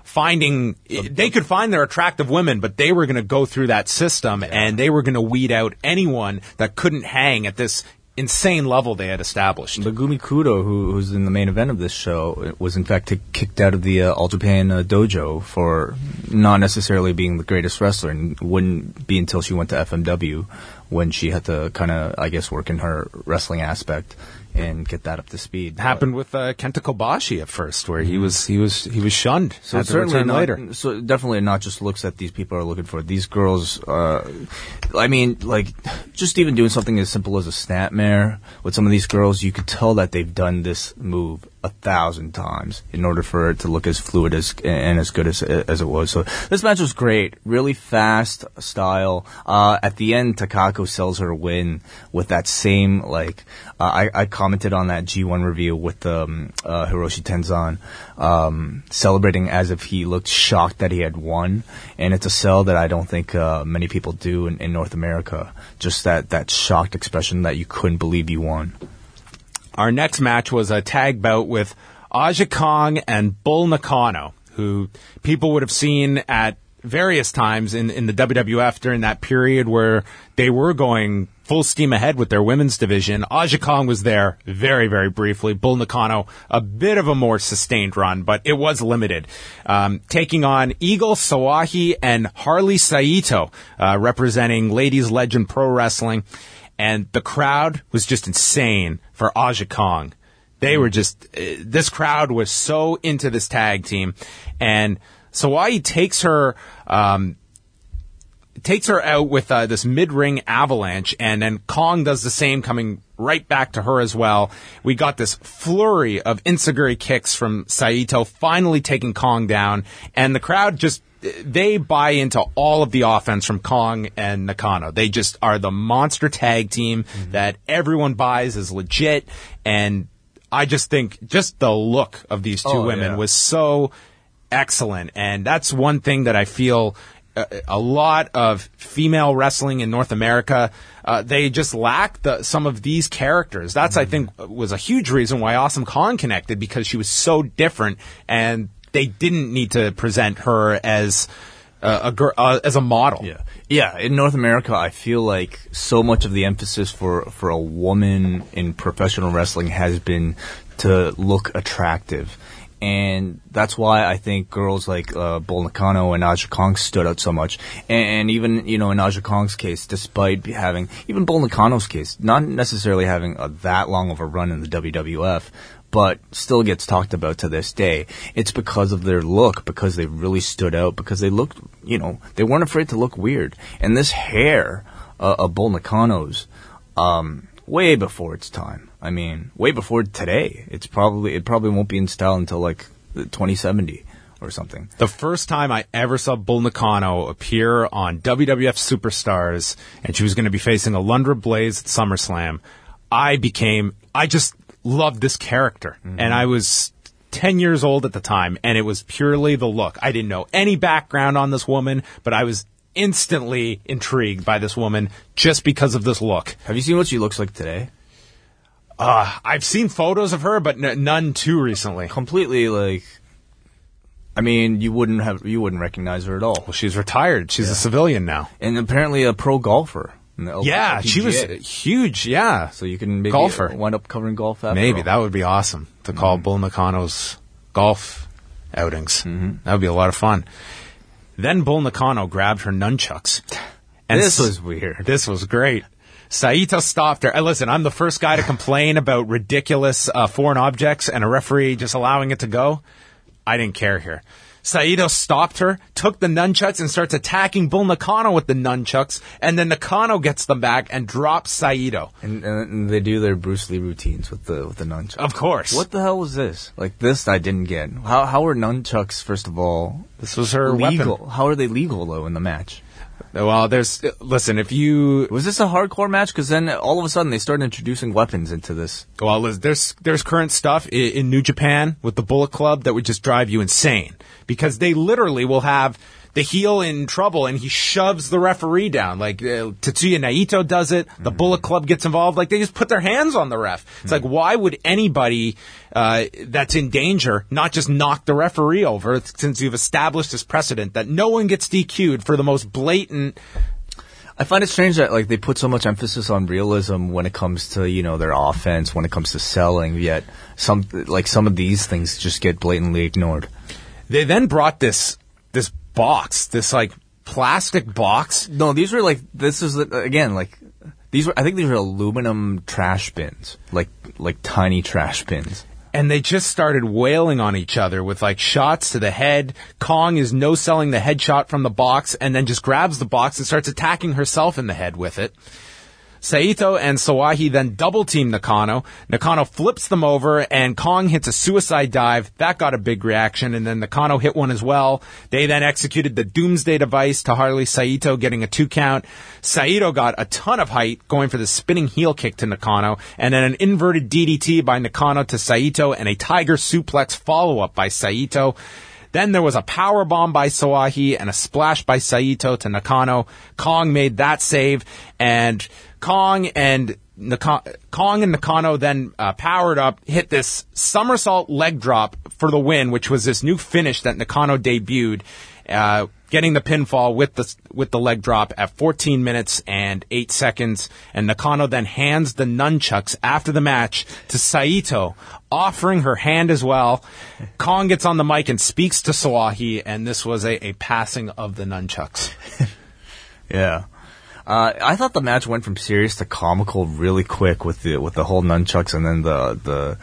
they could find their attractive women, but they were going to go through that system and they were going to weed out anyone that couldn't hang at this insane level they had established. Megumi Kudo, who's in the main event of this show, was in fact kicked out of the All Japan dojo for not necessarily being the greatest wrestler, and wouldn't be until she went to FMW when she had to kind of, I guess, work in her wrestling aspect and get that up to speed. Happened with Kenta Kobashi at first, where he was shunned. So had to return later. So definitely not just looks that these people are looking for. These girls, I mean, like, just even doing something as simple as a snapmare with some of these girls, you could tell that they've done this move 1,000 times in order for it to look as fluid and as good as it was. So this match was great, really fast style. At the end, Takako sells her win with that same, like, I commented on that G1 review with Hiroshi Tenzan, celebrating as if he looked shocked that he had won, and it's a sell that I don't think many people do in North America. Just that shocked expression that you couldn't believe you won. Our next match was a tag bout with Aja Kong and Bull Nakano, who people would have seen at various times in the WWF during that period where they were going full steam ahead with their women's division. Aja Kong was there very, very briefly. Bull Nakano, a bit of a more sustained run, but it was limited. Taking on Eagle Sawahi and Harley Saito, representing Ladies Legend Pro Wrestling. And the crowd was just insane for Aja Kong. They were just, this crowd was so into this tag team. And Sawahi takes her out with this mid-ring avalanche, and then Kong does the same, coming right back to her as well. We got this flurry of enziguri kicks from Saito, finally taking Kong down, and the crowd just, they buy into all of the offense from Kong and Nakano. They just are the monster tag team that everyone buys is legit, and I just think just the look of these two women was so excellent, and that's one thing that I feel a lot of female wrestling in North America, they just lack some of these characters. That's, I think, was a huge reason why Awesome Kong connected, because she was so different, and they didn't need to present her as a model. Yeah. In North America, I feel like so much of the emphasis for a woman in professional wrestling has been to look attractive. And that's why I think girls like Bull Nakano and Aja Kong stood out so much. And even, in Aja Kong's case, despite having, even Bull Nakano's case, not necessarily having that long of a run in the WWF, but still gets talked about to this day. It's because of their look, because they really stood out, because they looked, they weren't afraid to look weird. And this hair Bull Nakano's way before its time. I mean, way before today. It probably won't be in style until like 2070 or something. The first time I ever saw Bull Nakano appear on WWF Superstars, and she was going to be facing Alundra Blaze at SummerSlam, I just loved this character. Mm-hmm. And I was 10 years old at the time, and it was purely the look. I didn't know any background on this woman, but I was instantly intrigued by this woman just because of this look. Have you seen what she looks like today? I've seen photos of her, but none too recently. Completely, like, I mean, you wouldn't recognize her at all. Well, she's retired. She's a civilian now. And apparently a pro golfer. Yeah, she was huge, yeah. So you can maybe golfer. Wind up covering golf after Maybe, all. that would be awesome to call Bull Nakano's golf outings. Mm-hmm. That would be a lot of fun. Then Bull Nakano grabbed her nunchucks. And this was weird. This was great. Saito stopped her. Listen, I'm the first guy to complain about ridiculous foreign objects and a referee just allowing it to go. I didn't care here. Saito stopped her, took the nunchucks, and starts attacking Bull Nakano with the nunchucks, and then Nakano gets them back and drops Saito. And they do their Bruce Lee routines with the nunchucks. Of course. What the hell was this? Like, this I didn't get. How are nunchucks, first of all, this was her legal? weapon. How are they legal, though, in the match? Well, listen, if you... Was this a hardcore match? Because then all of a sudden they started introducing weapons into this. Well, there's current stuff in New Japan with the Bullet Club that would just drive you insane. Because they literally will have the heel in trouble and he shoves the referee down. Like, Tetsuya Naito does it. The Bullet Club gets involved. Like, they just put their hands on the ref. It's like, why would anybody that's in danger not just knock the referee over, since you've established this precedent that no one gets DQ'd for the most blatant... I find it strange that like they put so much emphasis on realism when it comes to, you know, their offense, when it comes to selling, yet some of these things just get blatantly ignored. They then brought this box, this like plastic box. No, these were like, this is again like I think these were aluminum trash bins, like tiny trash bins. And they just started wailing on each other with like shots to the head. Kong is no-selling the headshot from the box and then just grabs the box and starts attacking herself in the head with it. Saito and Sawahi then double-team Nakano. Nakano flips them over, and Kong hits a suicide dive. That got a big reaction, and then Nakano hit one as well. They then executed the Doomsday Device to Harley Saito, getting a 2 count. Saito got a ton of height, going for the spinning heel kick to Nakano, and then an inverted DDT by Nakano to Saito, and a Tiger Suplex follow-up by Saito. Then there was a powerbomb by Sawahi and a splash by Saito to Nakano. Kong made that save, and Kong and Nakano then powered up, hit this somersault leg drop for the win, which was this new finish that Nakano debuted, getting the pinfall with the leg drop at 14 minutes and 8 seconds. And Nakano then hands the nunchucks after the match to Saito, offering her hand as well. Kong gets on the mic and speaks to Sawahi, and this was a passing of the nunchucks. Yeah. I thought the match went from serious to comical really quick with the whole nunchucks and then the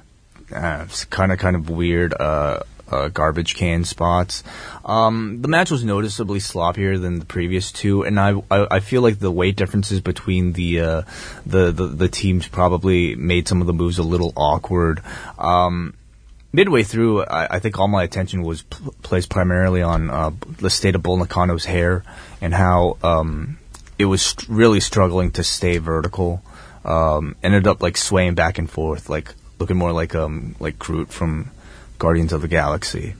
kind of weird garbage can spots. The match was noticeably sloppier than the previous two, and I feel like the weight differences between the teams probably made some of the moves a little awkward. Midway through, I think all my attention was placed primarily on the state of Bull Nakano's hair and how it was really struggling to stay vertical. Ended up like swaying back and forth, like looking more like Groot from Guardians of the Galaxy.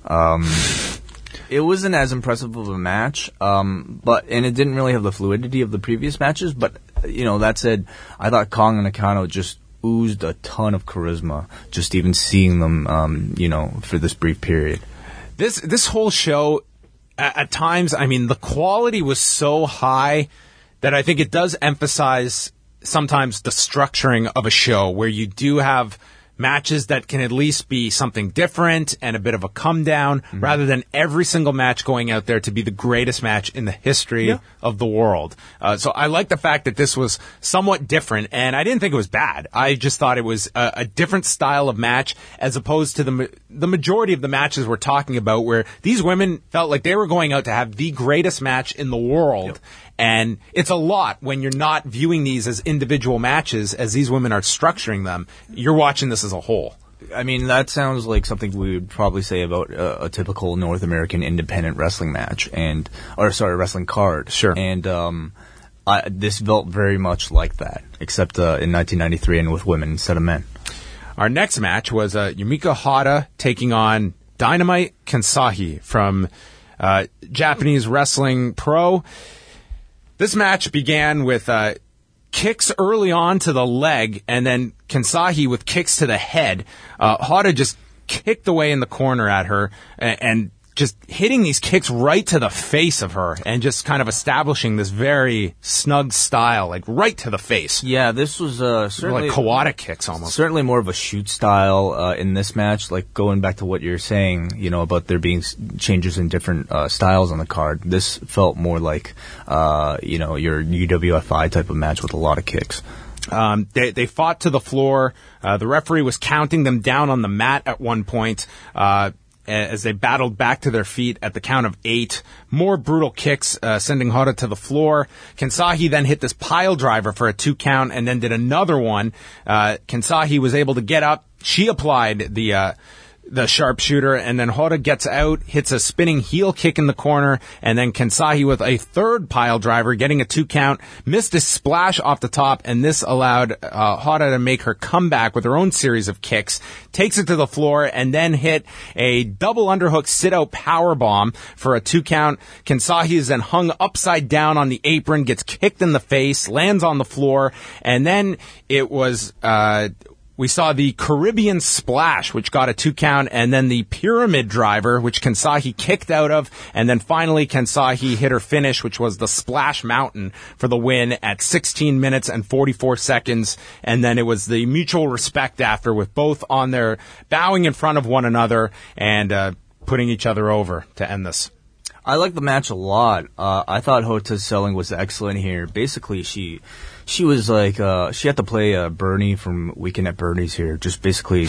It wasn't as impressive of a match, and it didn't really have the fluidity of the previous matches. But you know, that said, I thought Kong and Nakano just oozed a ton of charisma, just even seeing them, for this brief period. This whole show, at times, I mean, the quality was so high that I think it does emphasize sometimes the structuring of a show where you do have matches that can at least be something different and a bit of a come down, rather than every single match going out there to be the greatest match in the history of the world. So I like the fact that this was somewhat different, and I didn't think it was bad. I just thought it was a different style of match as opposed to the majority of the matches we're talking about, where these women felt like they were going out to have the greatest match in the world. And it's a lot when you're not viewing these as individual matches as these women are structuring them. You're watching this as a whole. I mean, that sounds like something we would probably say about a typical North American independent wrestling match, wrestling card. Sure. And this felt very much like that, except in 1993 and with women instead of men. Our next match was Yumiko Hara taking on Dynamite Kansahi from Japanese Wrestling Pro. This match began with kicks early on to the leg, and then Kansahi with kicks to the head. Hara just kicked away in the corner at her, and just hitting these kicks right to the face of her, and just kind of establishing this very snug style, like right to the face. Yeah, this was certainly like Kawada kicks almost. Certainly more of a shoot style in this match. Like going back to what you're saying, about there being changes in different styles on the card. This felt more like your UWFI type of match with a lot of kicks. They fought to the floor. The referee was counting them down on the mat at one point. As they battled back to their feet at the count of 8. More brutal kicks, sending Hara to the floor. Kansahi then hit this pile driver for a 2 count and then did another one. Kansahi was able to get up. She applied the sharpshooter, and then Hara gets out, hits a spinning heel kick in the corner, and then Kansahi with a third pile driver, getting a 2 count, missed a splash off the top, and this allowed Hara to make her comeback with her own series of kicks, takes it to the floor, and then hit a double underhook sit-out powerbomb for a 2 count. Kansahi is then hung upside down on the apron, gets kicked in the face, lands on the floor, and then it was... we saw the Caribbean Splash, which got a 2 count, and then the Pyramid Driver, which Kansahi kicked out of, and then finally Kansahi hit her finish, which was the Splash Mountain for the win at 16 minutes and 44 seconds, and then it was the mutual respect after, with both on there bowing in front of one another and putting each other over to end this. I like the match a lot. I thought Hota's selling was excellent here. Basically, she was like, she had to play Bernie from Weekend at Bernie's here, just basically,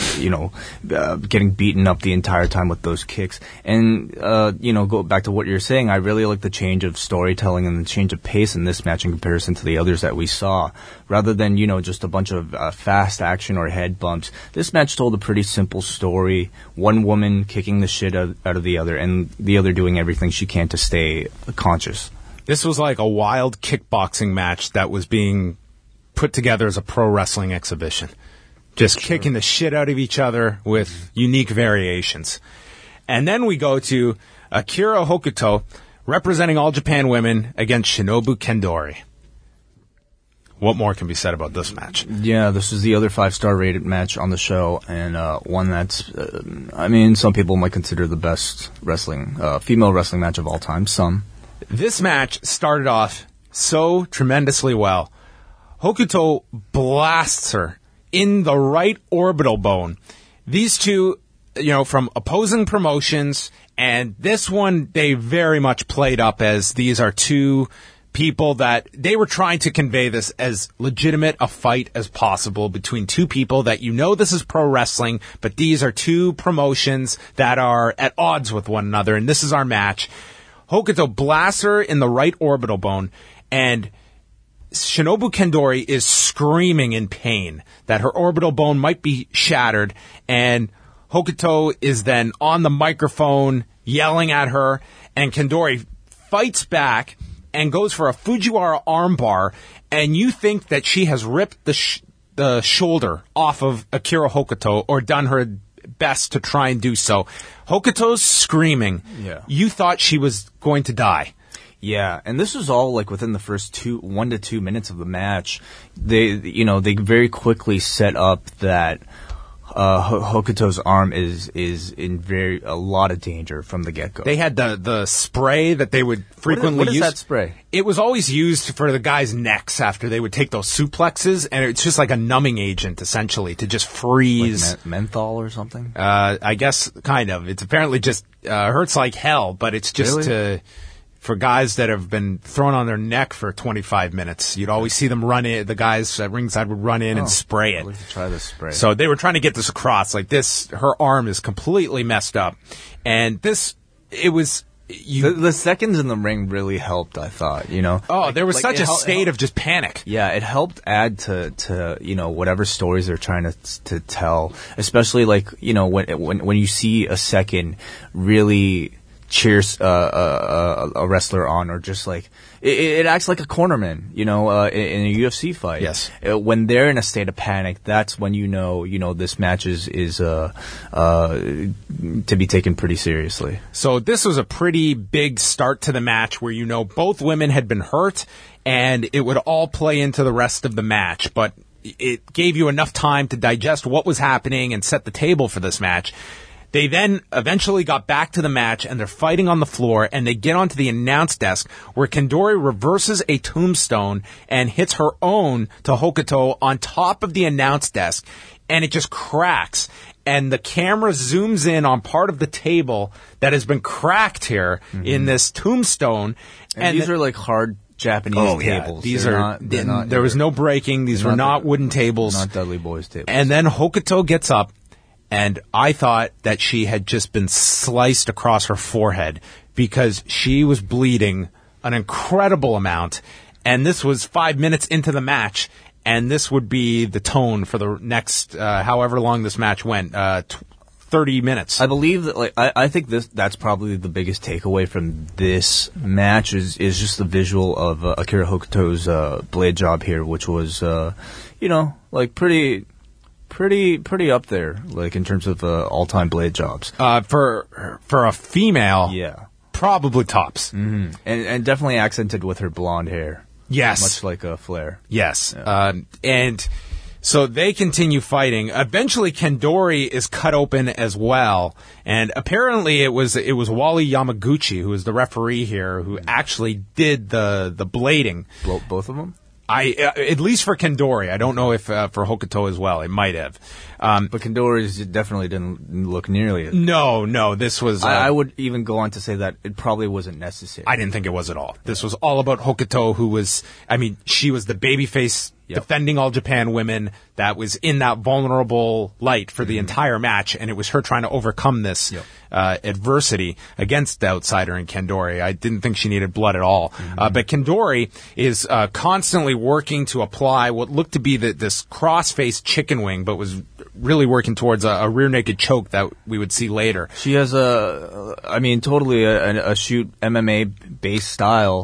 getting beaten up the entire time with those kicks. And, go back to what you're saying, I really like the change of storytelling and the change of pace in this match in comparison to the others that we saw. Rather than, just a bunch of fast action or head bumps, this match told a pretty simple story. One woman kicking the shit out of the other, and the other doing everything she can to stay conscious. This was like a wild kickboxing match that was being put together as a pro wrestling exhibition. Just kicking the shit out of each other with unique variations. And then we go to Akira Hokuto representing All Japan Women against Shinobu Kandori. What more can be said about this match? Yeah, this is the other 5-star rated match on the show, and one that's, some people might consider the best female wrestling match of all time. Some. This match started off so tremendously well. Hokuto blasts her in the right orbital bone. These two, from opposing promotions, and this one they very much played up as these are two people that they were trying to convey this as legitimate a fight as possible between two people that this is pro wrestling, but these are two promotions that are at odds with one another, and this is our match. Hokuto blasts her in the right orbital bone, and Shinobu Kandori is screaming in pain that her orbital bone might be shattered, and Hokuto is then on the microphone yelling at her, and Kandori fights back and goes for a Fujiwara armbar, and you think that she has ripped the shoulder off of Akira Hokuto or done her best to try and do so. Hokuto's screaming. Yeah. You thought she was going to die. Yeah, and this was all like within the first 1 to 2 minutes of the match. They very quickly set up that Hokuto's arm is in a lot of danger from the get-go. They had the spray that they would frequently what is use. That spray? It was always used for the guys' necks after they would take those suplexes, and it's just like a numbing agent, essentially, to just freeze. Like menthol or something? I guess, kind of. It's apparently just hurts like hell, but it's just for guys that have been thrown on their neck for 25 minutes. You'd always see them run in. The guys at ringside would run in and spray it. I'd like to try this spray. So they were trying to get this across. Like this, her arm is completely messed up. And it was the seconds in the ring really helped, I thought, you know. Oh, there was like such a state of just panic. Yeah, it helped add to you know, whatever stories they're trying to tell, especially like, you know, when you see a second really cheers a wrestler on, or just like it acts like a cornerman, you know, in a UFC fight. Yes. When they're in a state of panic, that's when you know this match is to be taken pretty seriously. So this was a pretty big start to the match where, you know, both women had been hurt and it would all play into the rest of the match, but it gave you enough time to digest what was happening and set the table for this match. They then eventually got back to the match, and they're fighting on the floor, and they get onto the announce desk where Kandori reverses a tombstone and hits her own to Hokuto on top of the announce desk, and it just cracks. And the camera zooms in on part of the table that has been cracked here in this tombstone. And these are like hard Japanese tables. These are not, there was no breaking. These were not wooden tables. Not Dudley Boys tables. And then Hokuto gets up, and I thought that she had just been sliced across her forehead because she was bleeding an incredible amount. And this was 5 minutes into the match, and this would be the tone for the next, however long this match went, 30 minutes. I believe that, like, I think that's probably the biggest takeaway from this match is just the visual of Akira Hokuto's blade job here, which was, you know, like pretty up there, like in terms of all-time blade jobs. For a female, yeah, probably tops. Mm-hmm. And definitely accented with her blonde hair. Yes, much like a Flair. Yes, yeah. And so they continue fighting. Eventually, Kandori is cut open as well, and apparently it was Wally Yamaguchi, who was the referee here, who actually did the blading. Both of them. At least for Kandori. I don't know if for Hokuto as well. It might have. But Kandori's definitely didn't look nearly as... No. This was... I would even go on to say that it probably wasn't necessary. I didn't think it was at all. This was all about Hokuto, who was... I mean, she was the babyface defending All Japan women that was in that vulnerable light for the entire match, and it was her trying to overcome this adversity against the outsider in Kandori. I didn't think she needed blood at all. But Kandori is constantly working to apply what looked to be this cross-faced chicken wing, but was really working towards a rear naked choke that we would see later. She has totally a shoot MMA-based style,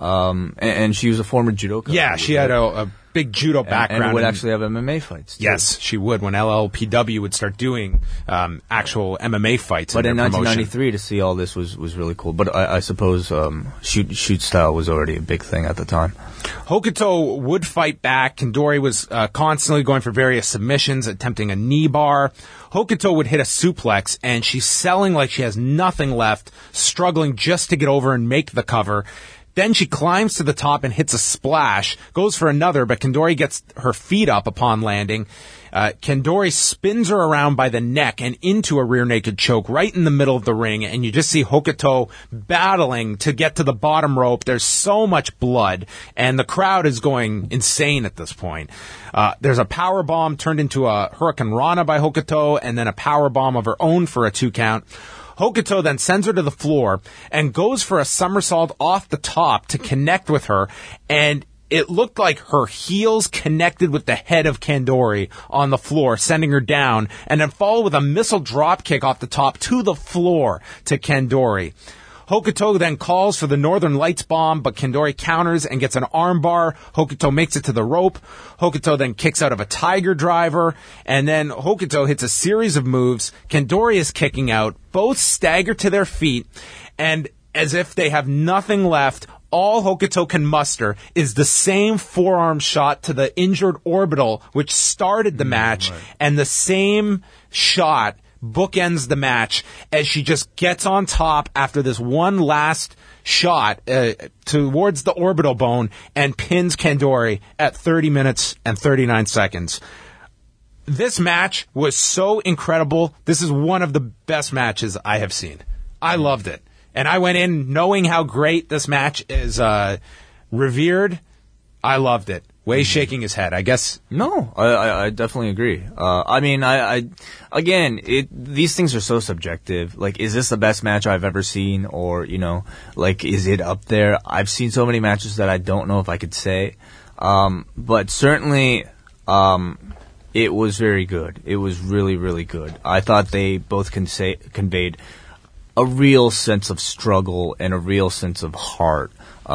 and she was a former judoka. Yeah, she had a big judo background. And would actually have MMA fights, too. Yes, she would, when LLPW would start doing actual MMA fights. But in 1993, promotion. to see all this was really cool. But I suppose shoot style was already a big thing at the time. Hokuto would fight back. Kandori was constantly going for various submissions, attempting a knee bar. Hokuto would hit a suplex, and she's selling like she has nothing left, struggling just to get over and make the cover. Then she climbs to the top and hits a splash, goes for another, but Kandori gets her feet up upon landing. Kandori spins her around by the neck and into a rear naked choke right in the middle of the ring, and you just see Hokuto battling to get to the bottom rope. There's so much blood, and the crowd is going insane at this point. There's a power bomb turned into a Hurricane Rana by Hokuto, and then a power bomb of her own for a 2 count. Hokuto then sends her to the floor and goes for a somersault off the top to connect with her, and it looked like her heels connected with the head of Kandori on the floor, sending her down, and then followed with a missile drop kick off the top to the floor to Kandori. Hokuto then calls for the Northern Lights bomb, but Kandori counters and gets an armbar. Hokuto makes it to the rope. Hokuto then kicks out of a Tiger Driver, and then Hokuto hits a series of moves. Kandori is kicking out. Both stagger to their feet, and as if they have nothing left, all Hokuto can muster is the same forearm shot to the injured orbital, which started the match, and the same shot bookends the match as she just gets on top after this one last shot towards the orbital bone and pins Kandori at 30 minutes and 39 seconds. This match was so incredible. This is one of the best matches I have seen. I loved it. And I went in knowing how great this match is revered. I loved it. Way's shaking his head. I guess. No, I definitely agree. I mean, again, these things are so subjective. Like, is this the best match I've ever seen? Or, like, is it up there? I've seen so many matches that I don't know if I could say. But certainly, it was very good. It was really, really good. I thought they both conveyed a real sense of struggle and a real sense of heart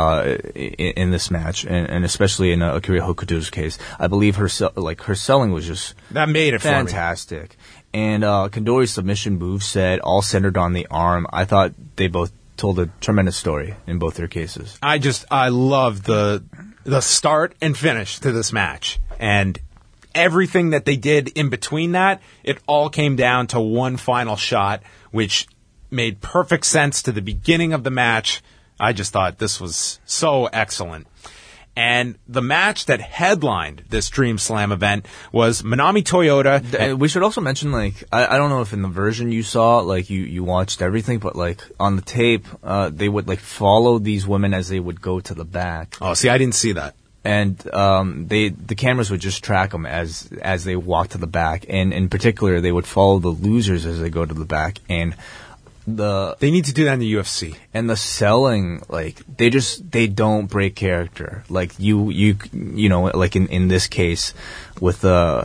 in this match, and especially in Akira Hokuto's case. I believe her selling was just that made it fantastic. And Kandori's submission move set all centered on the arm. I thought they both told a tremendous story in both their cases. I love the start and finish to this match, and everything that they did in between that, it all came down to one final shot, which made perfect sense to the beginning of the match. I just thought this was so excellent. And the match that headlined this Dream Slam event was Manami Toyota. We should also mention, like, I don't know if in the version you saw, like, you watched everything, but, like, on the tape, they would, like, follow these women as they would go to the back. Oh, see, I didn't see that. And the cameras would just track them as they walked to the back. And in particular, they would follow the losers as they go to the back. And they need to do that in the UFC. And the selling, like, they don't break character. Like, you know, like in this case with sorry,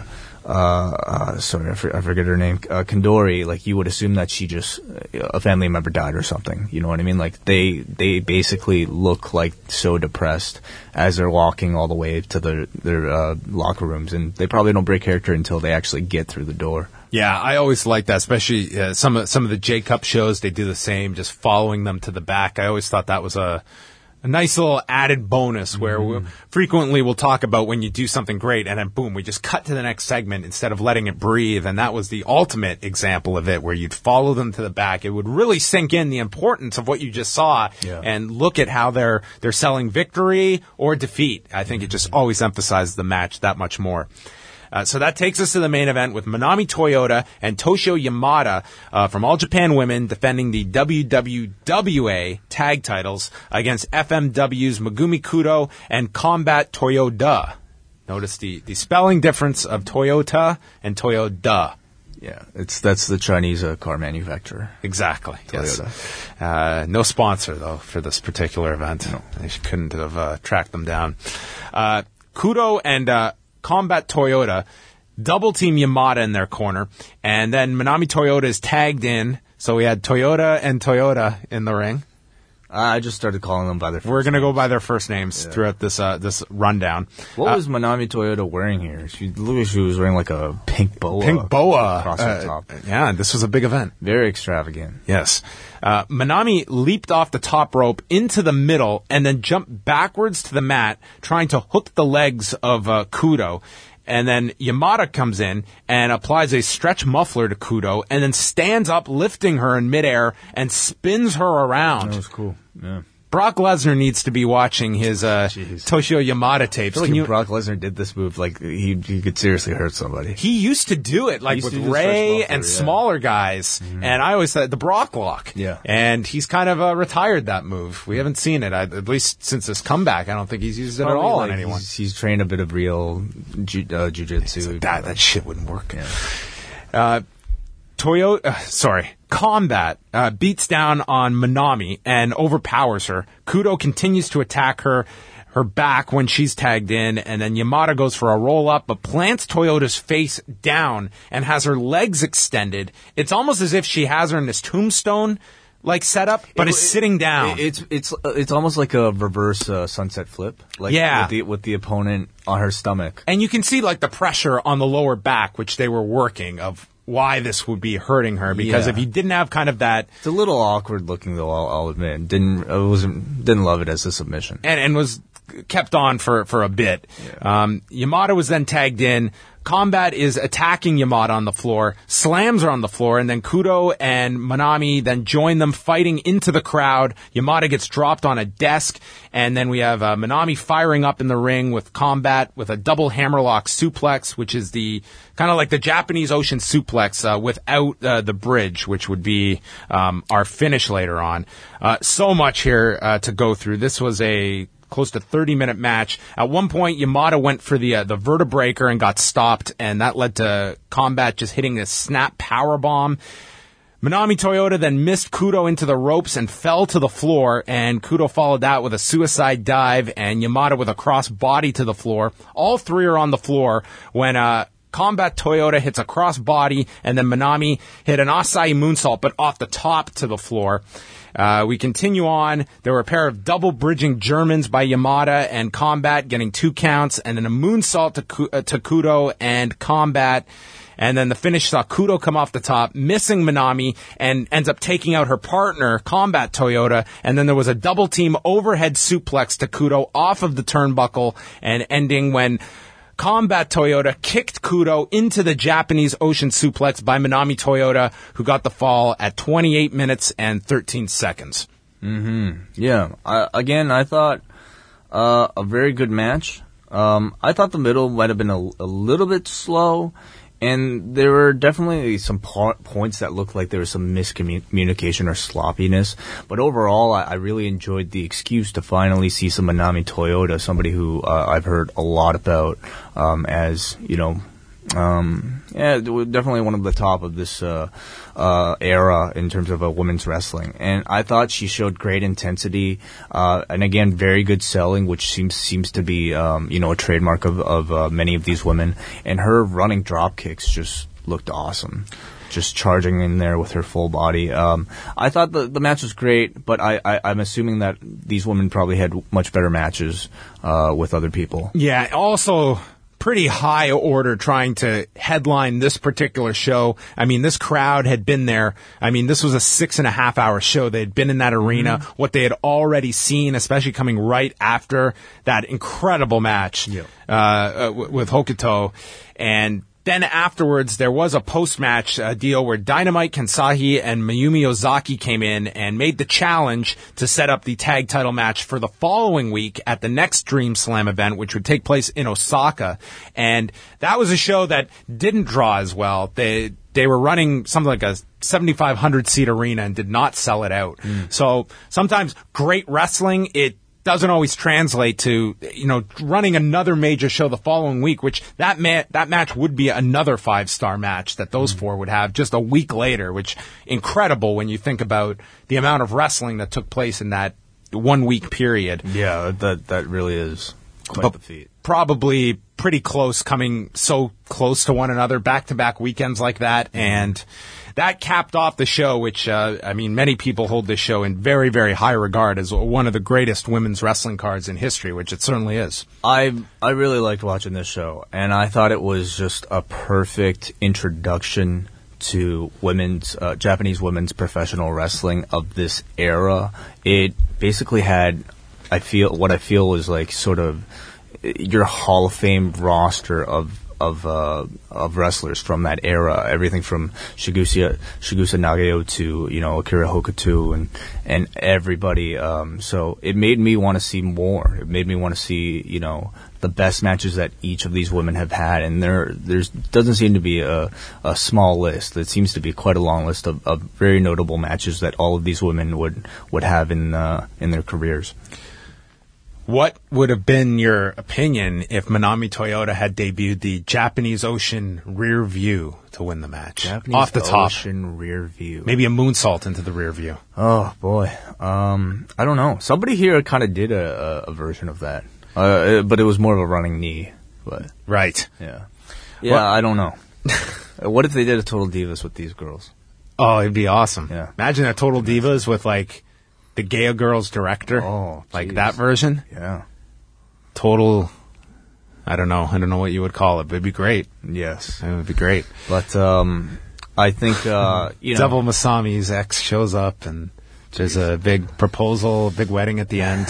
I forget her name, Kandori, like, you would assume that she just, a family member died or something. You know what I mean? Like, they basically look like so depressed as they're walking all the way to their locker rooms, and they probably don't break character until they actually get through the door. Yeah, I always like that, especially some of the J-Cup shows. They do the same, just following them to the back. I always thought that was a nice little added bonus where frequently we'll talk about when you do something great and then boom, we just cut to the next segment instead of letting it breathe. And that was the ultimate example of it, where you'd follow them to the back. It would really sink in the importance of what you just saw and look at how they're selling victory or defeat. I think it just always emphasizes the match that much more. So that takes us to the main event with Manami Toyota and Toshio Yamada from All Japan Women defending the WWWA tag titles against FMW's Megumi Kudo and Combat Toyoda. Notice the spelling difference of Toyota and Toyoda. Yeah, that's the Chinese car manufacturer. Exactly. Toyota. Yes. No sponsor though for this particular event. No. They couldn't have tracked them down. Kudo and Combat Toyota double team Yamada in their corner, and then Manami Toyota is tagged in. So we had Toyota and Toyota in the ring. I just started calling them by their first We're going to names. go by their first names throughout this rundown. What was Manami Toyota wearing here? She was wearing like a pink boa. Across her top. Yeah, this was a big event. Very extravagant. Yes. Manami leaped off the top rope into the middle and then jumped backwards to the mat, trying to hook the legs of Kudo. And then Yamada comes in and applies a stretch muffler to Kudo and then stands up, lifting her in midair and spins her around. That was cool. Yeah. Brock Lesnar needs to be watching his Toshio Yamada tapes. I feel like if Brock Lesnar did this move, like, he could seriously hurt somebody. He used to do it, like, with Ray and smaller guys, and I always thought the Brock Lock. Yeah. And he's kind of retired that move. We haven't seen it, at least since his comeback. I don't think he's used it at all on anyone. He's trained a bit of real jiu-jitsu. That shit wouldn't work. Yeah. Combat beats down on Manami and overpowers her. Kudo continues to attack her back when she's tagged in, and then Yamada goes for a roll-up, but plants Toyota's face down and has her legs extended. It's almost as if she has her in this tombstone like setup, but is sitting down. It's almost like a reverse sunset flip. Like, with the opponent on her stomach. And you can see, like, the pressure on the lower back, which they were working, of why this would be hurting her, because if you didn't have kind of that, it's a little awkward looking though. I'll admit, didn't love it as a submission, and was kept on for a bit. Yamada was then tagged in. Combat is attacking Yamada on the floor, slams her on the floor, and then Kudo and Manami then join them fighting into the crowd. Yamada gets dropped on a desk, and then we have Manami firing up in the ring with Combat with a double hammerlock suplex, which is the kind of like the Japanese Ocean suplex without the bridge, which would be our finish later on. So much here to go through. This was a close to 30-minute match. At one point, Yamada went for the vertebreaker and got stopped, and that led to Combat just hitting a snap power bomb. Manami Toyota then missed Kudo into the ropes and fell to the floor, and Kudo followed that with a suicide dive, and Yamada with a cross body to the floor. All three are on the floor when Combat Toyota hits a cross body, and then Manami hit an Asai moonsault, but off the top to the floor. We continue on. There were a pair of double bridging Germans by Yamada and Combat getting 2 counts, and then a moonsault to Kudo and Combat. And then the finish saw Kudo come off the top, missing Manami, and ends up taking out her partner, Combat Toyota. And then there was a double team overhead suplex to Kudo off of the turnbuckle, and ending when Combat Toyota kicked Kudo into the Japanese Ocean suplex by Manami Toyota, who got the fall at 28 minutes and 13 seconds. Yeah. I thought a very good match. I thought the middle might have been a little bit slow. And there were definitely some points that looked like there was some miscommunication or sloppiness. But overall, I really enjoyed the excuse to finally see some Manami Toyota, somebody who I've heard a lot about as, definitely one of the top of this era in terms of women's wrestling. And I thought she showed great intensity, and again, very good selling, which seems to be, a trademark of many of these women. And her running drop kicks just looked awesome. Just charging in there with her full body. I thought the match was great, but I'm assuming that these women probably had much better matches with other people. Yeah, also pretty high order trying to headline this particular show. I mean, this crowd had been there. I mean, this was a 6.5 hour show. They had been in that arena. What they had already seen, especially coming right after that incredible match with Hokuto. And then afterwards, there was a post-match deal where Dynamite, Kansahi, and Mayumi Ozaki came in and made the challenge to set up the tag title match for the following week at the next Dream Slam event, which would take place in Osaka. And that was a show that didn't draw as well. They were running something like a 7,500-seat arena and did not sell it out. So sometimes great wrestling, it doesn't always translate to, running another major show the following week, which that match would be another 5-star match that those four would have just a week later, which incredible when you think about the amount of wrestling that took place in that 1 week period. Yeah, that really is quite the feat. Probably pretty close, coming so close to one another, back-to-back weekends like that, and that capped off the show, which, many people hold this show in very, very high regard as one of the greatest women's wrestling cards in history, which it certainly is. I really liked watching this show, and I thought it was just a perfect introduction to Japanese women's professional wrestling of this era. It basically had, what I feel was like sort of your Hall of Fame roster of wrestlers from that era, everything from Shigusa Nagao to Akira Hokuto and everybody. So it made me want to see more. It made me want to see the best matches that each of these women have had, and there's doesn't seem to be a small list. It seems to be quite a long list of very notable matches that all of these women would have in their careers. What would have been your opinion if Manami Toyota had debuted the Japanese Ocean rear view to win the match? Japanese off the top. Ocean rear view. Maybe a moonsault into the rear view. Oh, boy. I don't know. Somebody here kind of did a version of that. But it was more of a running knee. But right. Yeah. Yeah, I don't know. What if they did a Total Divas with these girls? Oh, it'd be awesome. Yeah. Imagine a Total Divas with, the Gaea Girls director. Oh, like that version. Yeah. Total, I don't know what you would call it, but it'd be great. Yes. It would be great. But, I think, Double Masami's ex shows up and there's a big proposal, a big wedding at the end.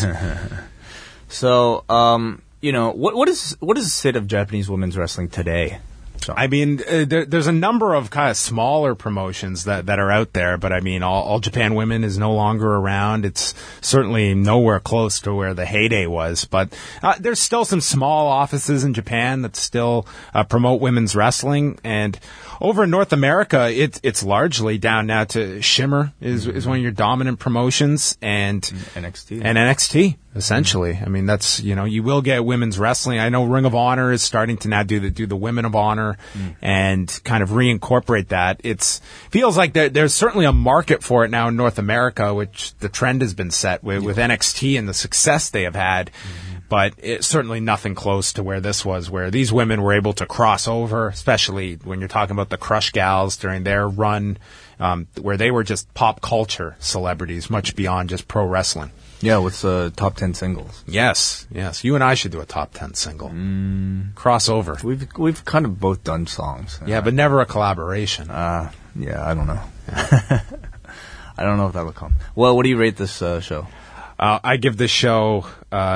So, what is the state of Japanese women's wrestling today? So. There's a number of kind of smaller promotions that are out there, but All Japan Women is no longer around. It's certainly nowhere close to where the heyday was, but there's still some small offices in Japan that still promote women's wrestling. And over in North America, it's largely down now to Shimmer is one of your dominant promotions, and NXT. And NXT. essentially. I mean, that's, you will get women's wrestling. I know Ring of Honor is starting to now do the Women of Honor and kind of reincorporate that. Feels like there's certainly a market for it now in North America, which the trend has been set with NXT and the success they have had. But it's certainly nothing close to where this was, where these women were able to cross over, especially when you're talking about the Crush Gals during their run, where they were just pop culture celebrities, much beyond just pro wrestling. Yeah, with top 10 singles. Yes. You and I should do a top 10 single. Crossover. We've kind of both done songs. Yeah, but never a collaboration. Yeah, I don't know. I don't know if that'll come. Well, what do you rate this show? I give this show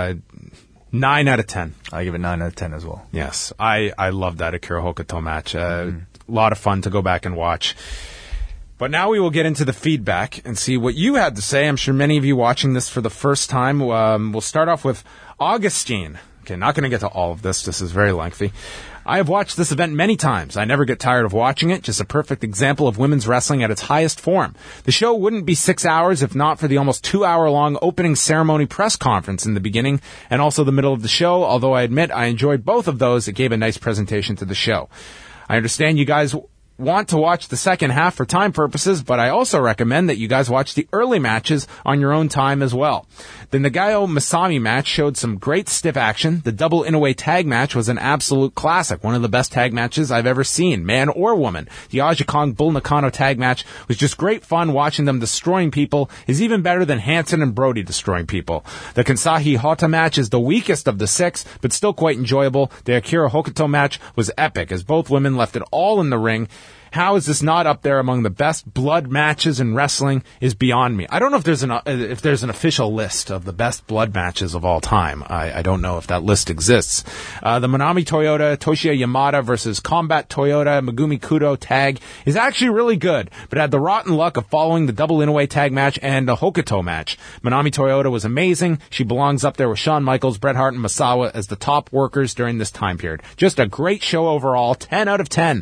9 out of 10. I give it 9 out of 10 as well. Yes, I love that Akira Hokuto match. A lot of fun to go back and watch. But now we will get into the feedback and see what you had to say. I'm sure many of you watching this for the first time. We'll start off with Augustine. Okay, not going to get to all of this. This is very lengthy. I have watched this event many times. I never get tired of watching it. Just a perfect example of women's wrestling at its highest form. The show wouldn't be 6 hours if not for the almost 2-hour-long opening ceremony press conference in the beginning and also the middle of the show. Although I admit I enjoyed both of those, it gave a nice presentation to the show. I understand you guys want to watch the second half for time purposes, but I also recommend that you guys watch the early matches on your own time as well. The Nagayo Masami match showed some great stiff action. The double Inoue tag match was an absolute classic, one of the best tag matches I've ever seen, man or woman. The Aja Kong Bull Nakano tag match was just great fun. Watching them destroying people is even better than Hansen and Brody destroying people. The Kansahi Hota match is the weakest of the 6, but still quite enjoyable. The Akira Hokuto match was epic, as both women left it all in the ring. How is this not up there among the best blood matches in wrestling is beyond me. I don't know if there's an official list of the best blood matches of all time. I don't know if that list exists. The Manami Toyota, Toshiya Yamada versus Combat Toyota, Megumi Kudo tag is actually really good, but had the rotten luck of following the double Inoue tag match and the Hokuto match. Manami Toyota was amazing. She belongs up there with Shawn Michaels, Bret Hart, and Masawa as the top workers during this time period. Just a great show overall. 10 out of 10.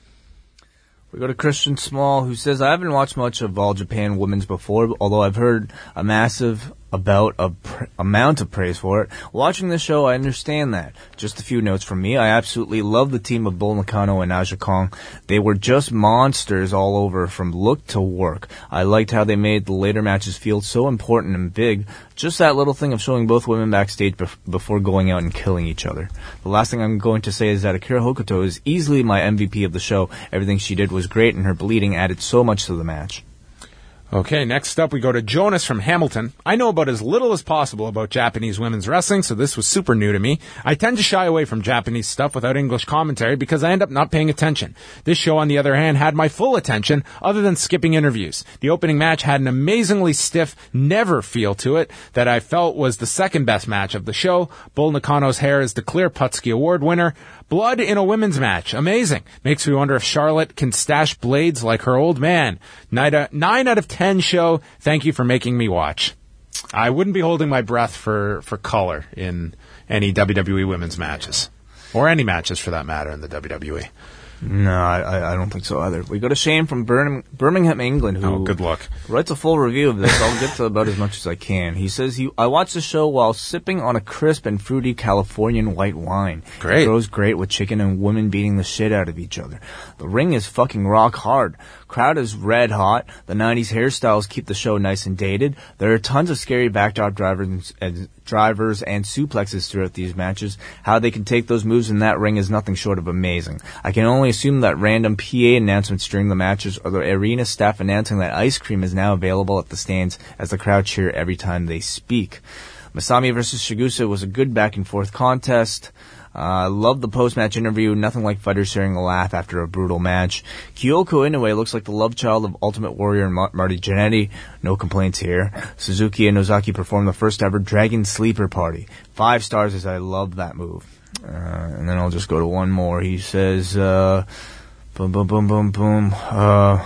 We go to Christian Small, who says, I haven't watched much of All Japan Women's before, although I've heard a massive amount of praise for it. Watching the show, I understand that. Just a few notes from me. I absolutely love the team of Bull Nakano and Aja Kong. They were just monsters all over from look to work. I liked how they made the later matches feel so important and big. Just that little thing of showing both women backstage before going out and killing each other. The last thing I'm going to say is that Akira Hokuto is easily my MVP of the show. Everything she did was great, and her bleeding added so much to the match. Okay, next up we go to Jonas from Hamilton. I know about as little as possible about Japanese women's wrestling, so this was super new to me. I tend to shy away from Japanese stuff without English commentary because I end up not paying attention. This show, on the other hand, had my full attention, other than skipping interviews. The opening match had an amazingly stiff, never feel to it that I felt was the second best match of the show. Bull Nakano's hair is the clear Putski Award winner. Blood in a women's match. Amazing. Makes me wonder if Charlotte can stash blades like her old man. 9 out of 10 show. Thank you for making me watch. I wouldn't be holding my breath for color in any WWE women's matches. Or any matches, for that matter, in the WWE. No, I don't think so either. We go to Shane from Birmingham, England, who good luck. Writes a full review of this. I'll get to about as much as I can. He says, I watched the show while sipping on a crisp and fruity Californian white wine. Great. It goes great with chicken and women beating the shit out of each other. The ring is fucking rock hard. Crowd is red hot. The 90s hairstyles keep the show nice and dated. There are tons of scary backdrop drivers and suplexes throughout these matches. How they can take those moves in that ring is nothing short of amazing. I can only assume that random PA announcements during the matches or the arena staff announcing that ice cream is now available at the stands as the crowd cheer every time they speak. Masami versus Shigusa was a good back and forth contest. Loved the post-match interview. Nothing like fighters sharing a laugh after a brutal match. Kyoko Inoue looks like the love child of Ultimate Warrior and Marty Jannetty. No complaints here. Suzuki and Nozaki performed the first ever Dragon Sleeper Party. 5 stars as I love that move. And then I'll just go to one more. He says, boom, boom, boom, boom, boom.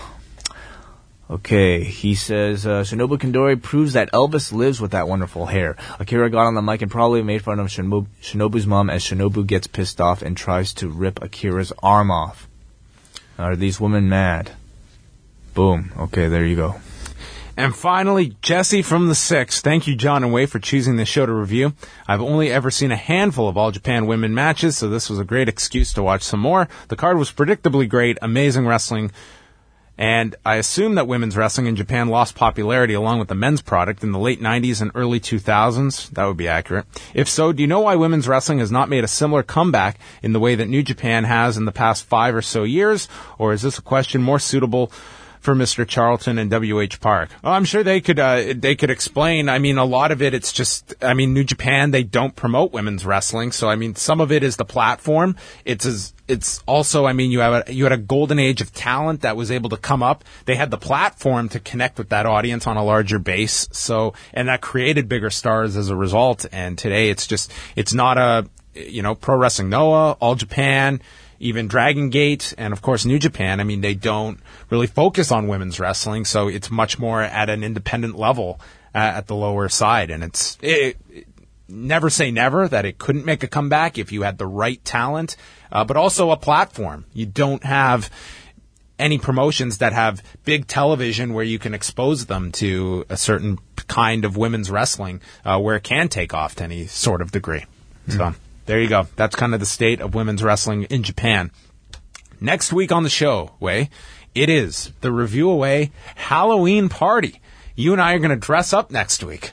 Okay, he says, Shinobu Kandori proves that Elvis lives with that wonderful hair. Akira got on the mic and probably made fun of Shinobu's mom as Shinobu gets pissed off and tries to rip Akira's arm off. Are these women mad? Boom. Okay, there you go. And finally, Jesse from the 6. Thank you, John and Wei, for choosing this show to review. I've only ever seen a handful of All Japan women matches, so this was a great excuse to watch some more. The card was predictably great, amazing wrestling, and I assume that women's wrestling in Japan lost popularity along with the men's product in the late 90s and early 2000s. That would be accurate. If so, do you know why women's wrestling has not made a similar comeback in the way that New Japan has in the past 5 or so years? Or is this a question more suitable for Mr. Charlton and W.H. Park? Oh, I'm sure they could explain. I mean, a lot of it, it's just, I mean, New Japan, they don't promote women's wrestling. So, I mean, some of it is the platform. It's also, I mean, you had a golden age of talent that was able to come up. They had the platform to connect with that audience on a larger base. So, and that created bigger stars as a result. And today it's not Pro Wrestling Noah, All Japan, even Dragon Gate, and of course New Japan. I mean, they don't really focus on women's wrestling, so it's much more at an independent level at the lower side. And never say never that it couldn't make a comeback if you had the right talent, but also a platform. You don't have any promotions that have big television where you can expose them to a certain kind of women's wrestling where it can take off to any sort of degree. So there you go. That's kind of the state of women's wrestling in Japan. Next week on the show, Wei, it is the Review Away Halloween party. You and I are going to dress up next week.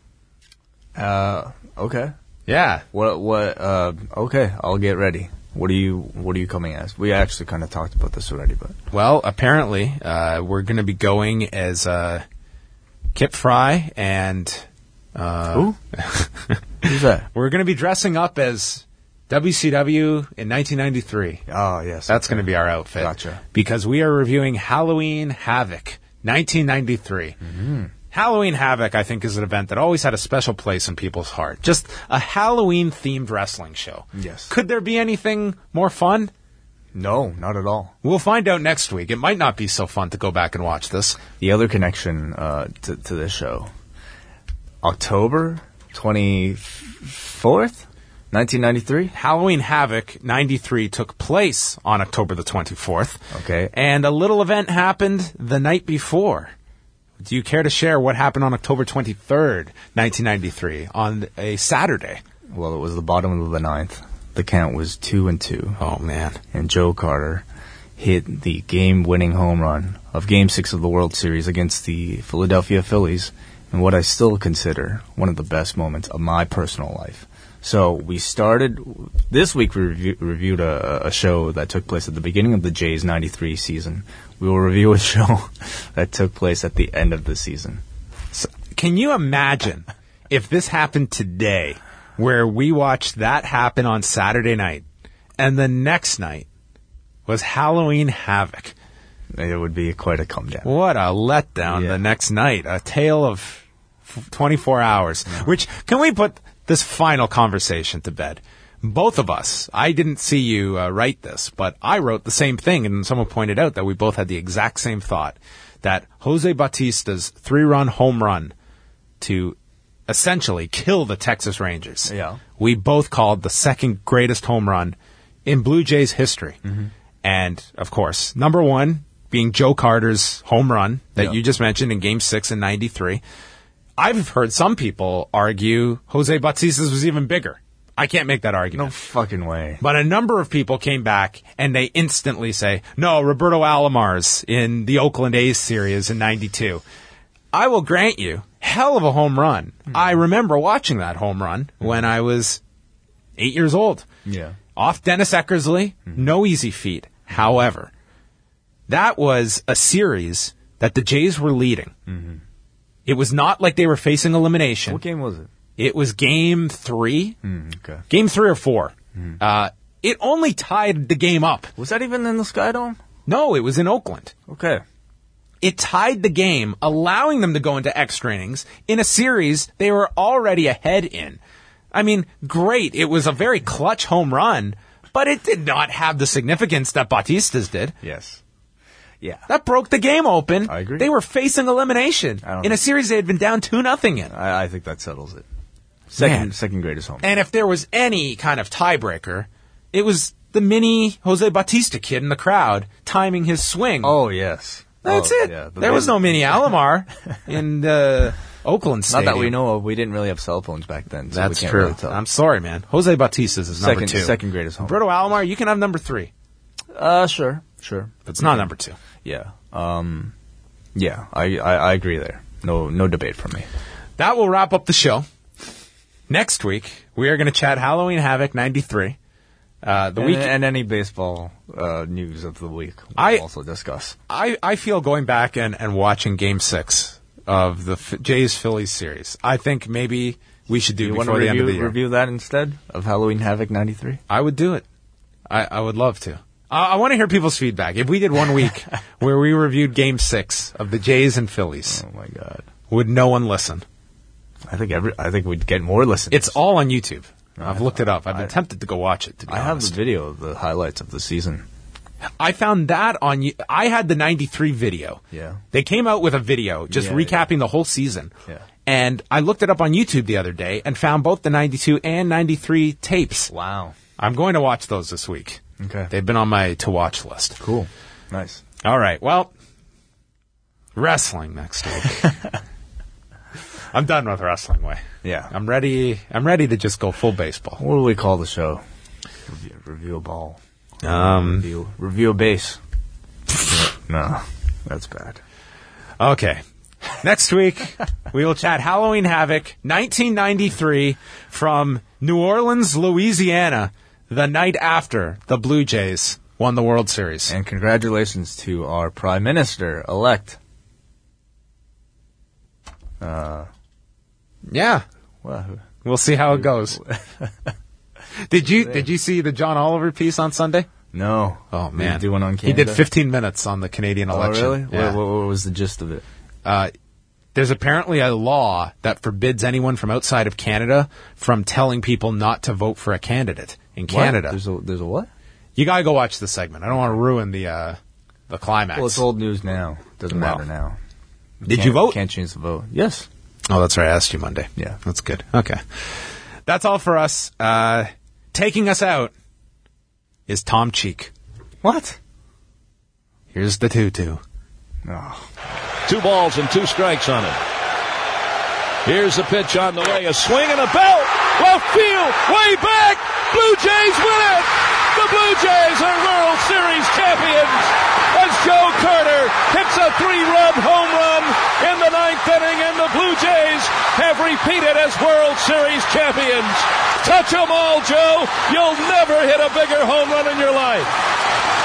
Okay. Yeah. Okay, I'll get ready. What are you coming as? We actually kind of talked about this already, but. Well, apparently, we're going to be going as Kip Fry and. Who? Who's that? We're going to be dressing up as WCW in 1993. Oh, yes. That's going to be our outfit. Gotcha. Because we are reviewing Halloween Havoc, 1993. Mm-hmm. Halloween Havoc, I think, is an event that always had a special place in people's heart. Just a Halloween-themed wrestling show. Yes. Could there be anything more fun? No, not at all. We'll find out next week. It might not be so fun to go back and watch this. The other connection to this show, October 24th, 1993. Halloween Havoc 93 took place on October the 24th. Okay. And a little event happened the night before. Do you care to share what happened on October 23rd, 1993, on a Saturday? Well, it was the bottom of the ninth. The count was 2-2. Oh, man. And Joe Carter hit the game-winning home run of Game 6 of the World Series against the Philadelphia Phillies in what I still consider one of the best moments of my personal life. So we started, this week we reviewed a show that took place at the beginning of the Jays 93 season. We will review a show that took place at the end of the season. So, can you imagine if this happened today, where we watched that happen on Saturday night, and the next night was Halloween Havoc? It would be quite a come down. What a letdown the next night. A tale of 24 hours. Which, can we put this final conversation to bed? Both of us, I didn't see you write this, but I wrote the same thing, and someone pointed out that we both had the exact same thought, that Jose Bautista's 3-run home run to essentially kill the Texas Rangers, we both called the second greatest home run in Blue Jays history. Mm-hmm. And, of course, number one being Joe Carter's home run that you just mentioned in Game 6 in 93. I've heard some people argue Jose Bautista's was even bigger. I can't make that argument. No fucking way. But a number of people came back and they instantly say, no, Roberto Alomar's in the Oakland A's series in 92. I will grant you, hell of a home run. Mm-hmm. I remember watching that home run when I was 8 years old. Yeah. Off Dennis Eckersley, no easy feat. However, that was a series that the Jays were leading. Mm-hmm. It was not like they were facing elimination. What game was it? It was Game 3. Okay. Game 3 or 4. It only tied the game up. Was that even in the Skydome? No, it was in Oakland. Okay. It tied the game, allowing them to go into extra innings in a series they were already ahead in. I mean, great. It was a very clutch home run, but it did not have the significance that Bautista's did. Yes. Yeah. That broke the game open. I agree. They were facing elimination in a series they had been down 2-0 in. I think that settles it. Second greatest home run. And if there was any kind of tiebreaker, it was the mini Jose Bautista kid in the crowd timing his swing. Oh, yes. That's it. Yeah, There was no mini Alomar in Oakland Not Stadium. that we know of. We didn't really have cell phones back then. So That's we can't true. Really tell. I'm sorry, man. Jose Bautista's is number 2. Second greatest home. Roberto Alomar, you can have number 3. Sure. But it's not number 2. Yeah. Yeah, I agree there. No debate from me. That will wrap up the show. Next week, we are going to chat Halloween Havoc 93. And any baseball news of the week we'll also discuss. I feel going back and watching Game 6 of the Jays-Phillies series, I think maybe we should do before the end of the year. Review that instead of Halloween Havoc 93? I would do it. I would love to. I want to hear people's feedback. If we did 1 week where we reviewed Game 6 of the Jays and Phillies, oh my God, would no one listen? I think we'd get more listens. It's all on YouTube. I've looked it up. I've been tempted to go watch it, to be honest. have the video of the highlights of the season. I found that on... I had the 93 video. Yeah. They came out with a video just recapping the whole season. Yeah. And I looked it up on YouTube the other day and found both the 92 and 93 tapes. Wow. I'm going to watch those this week. Okay. They've been on my to-watch list. Cool. Nice. All right. Well, wrestling next week. I'm done with wrestling way. Yeah. I'm ready to just go full baseball. What do we call the show? Review a ball. Review a base. No, that's bad. Okay. Next week, we will chat Halloween Havoc 1993 from New Orleans, Louisiana, the night after the Blue Jays won the World Series. And congratulations to our Prime Minister-elect. Yeah. Well, we'll see how it goes. Did you see the John Oliver piece on Sunday? No. Oh, man. Did he do one on He Canada? did 15 minutes on the Canadian election. Oh, really? Yeah. What was the gist of it? There's apparently a law that forbids anyone from outside of Canada from telling people not to vote for a candidate in Canada. What? There's a what? You gotta go watch the segment. I don't want to ruin the climax. Well, it's old news now. Doesn't matter now. Did you vote? Can't change the vote. Yes. Oh, that's right. I asked you Monday. Yeah. That's good. Okay. That's all for us. Taking us out is Tom Cheek. What? Here's the 2-2. Oh. 2 balls and 2 strikes on it. Here's the pitch on the way. A swing and a belt. Left field. Way back. Blue Jays win it. The Blue Jays are World Series champions as Joe Carter hits a 3-run home run in the 9th inning, and the Blue Jays have repeated as World Series champions. Touch 'em all, Joe. You'll never hit a bigger home run in your life.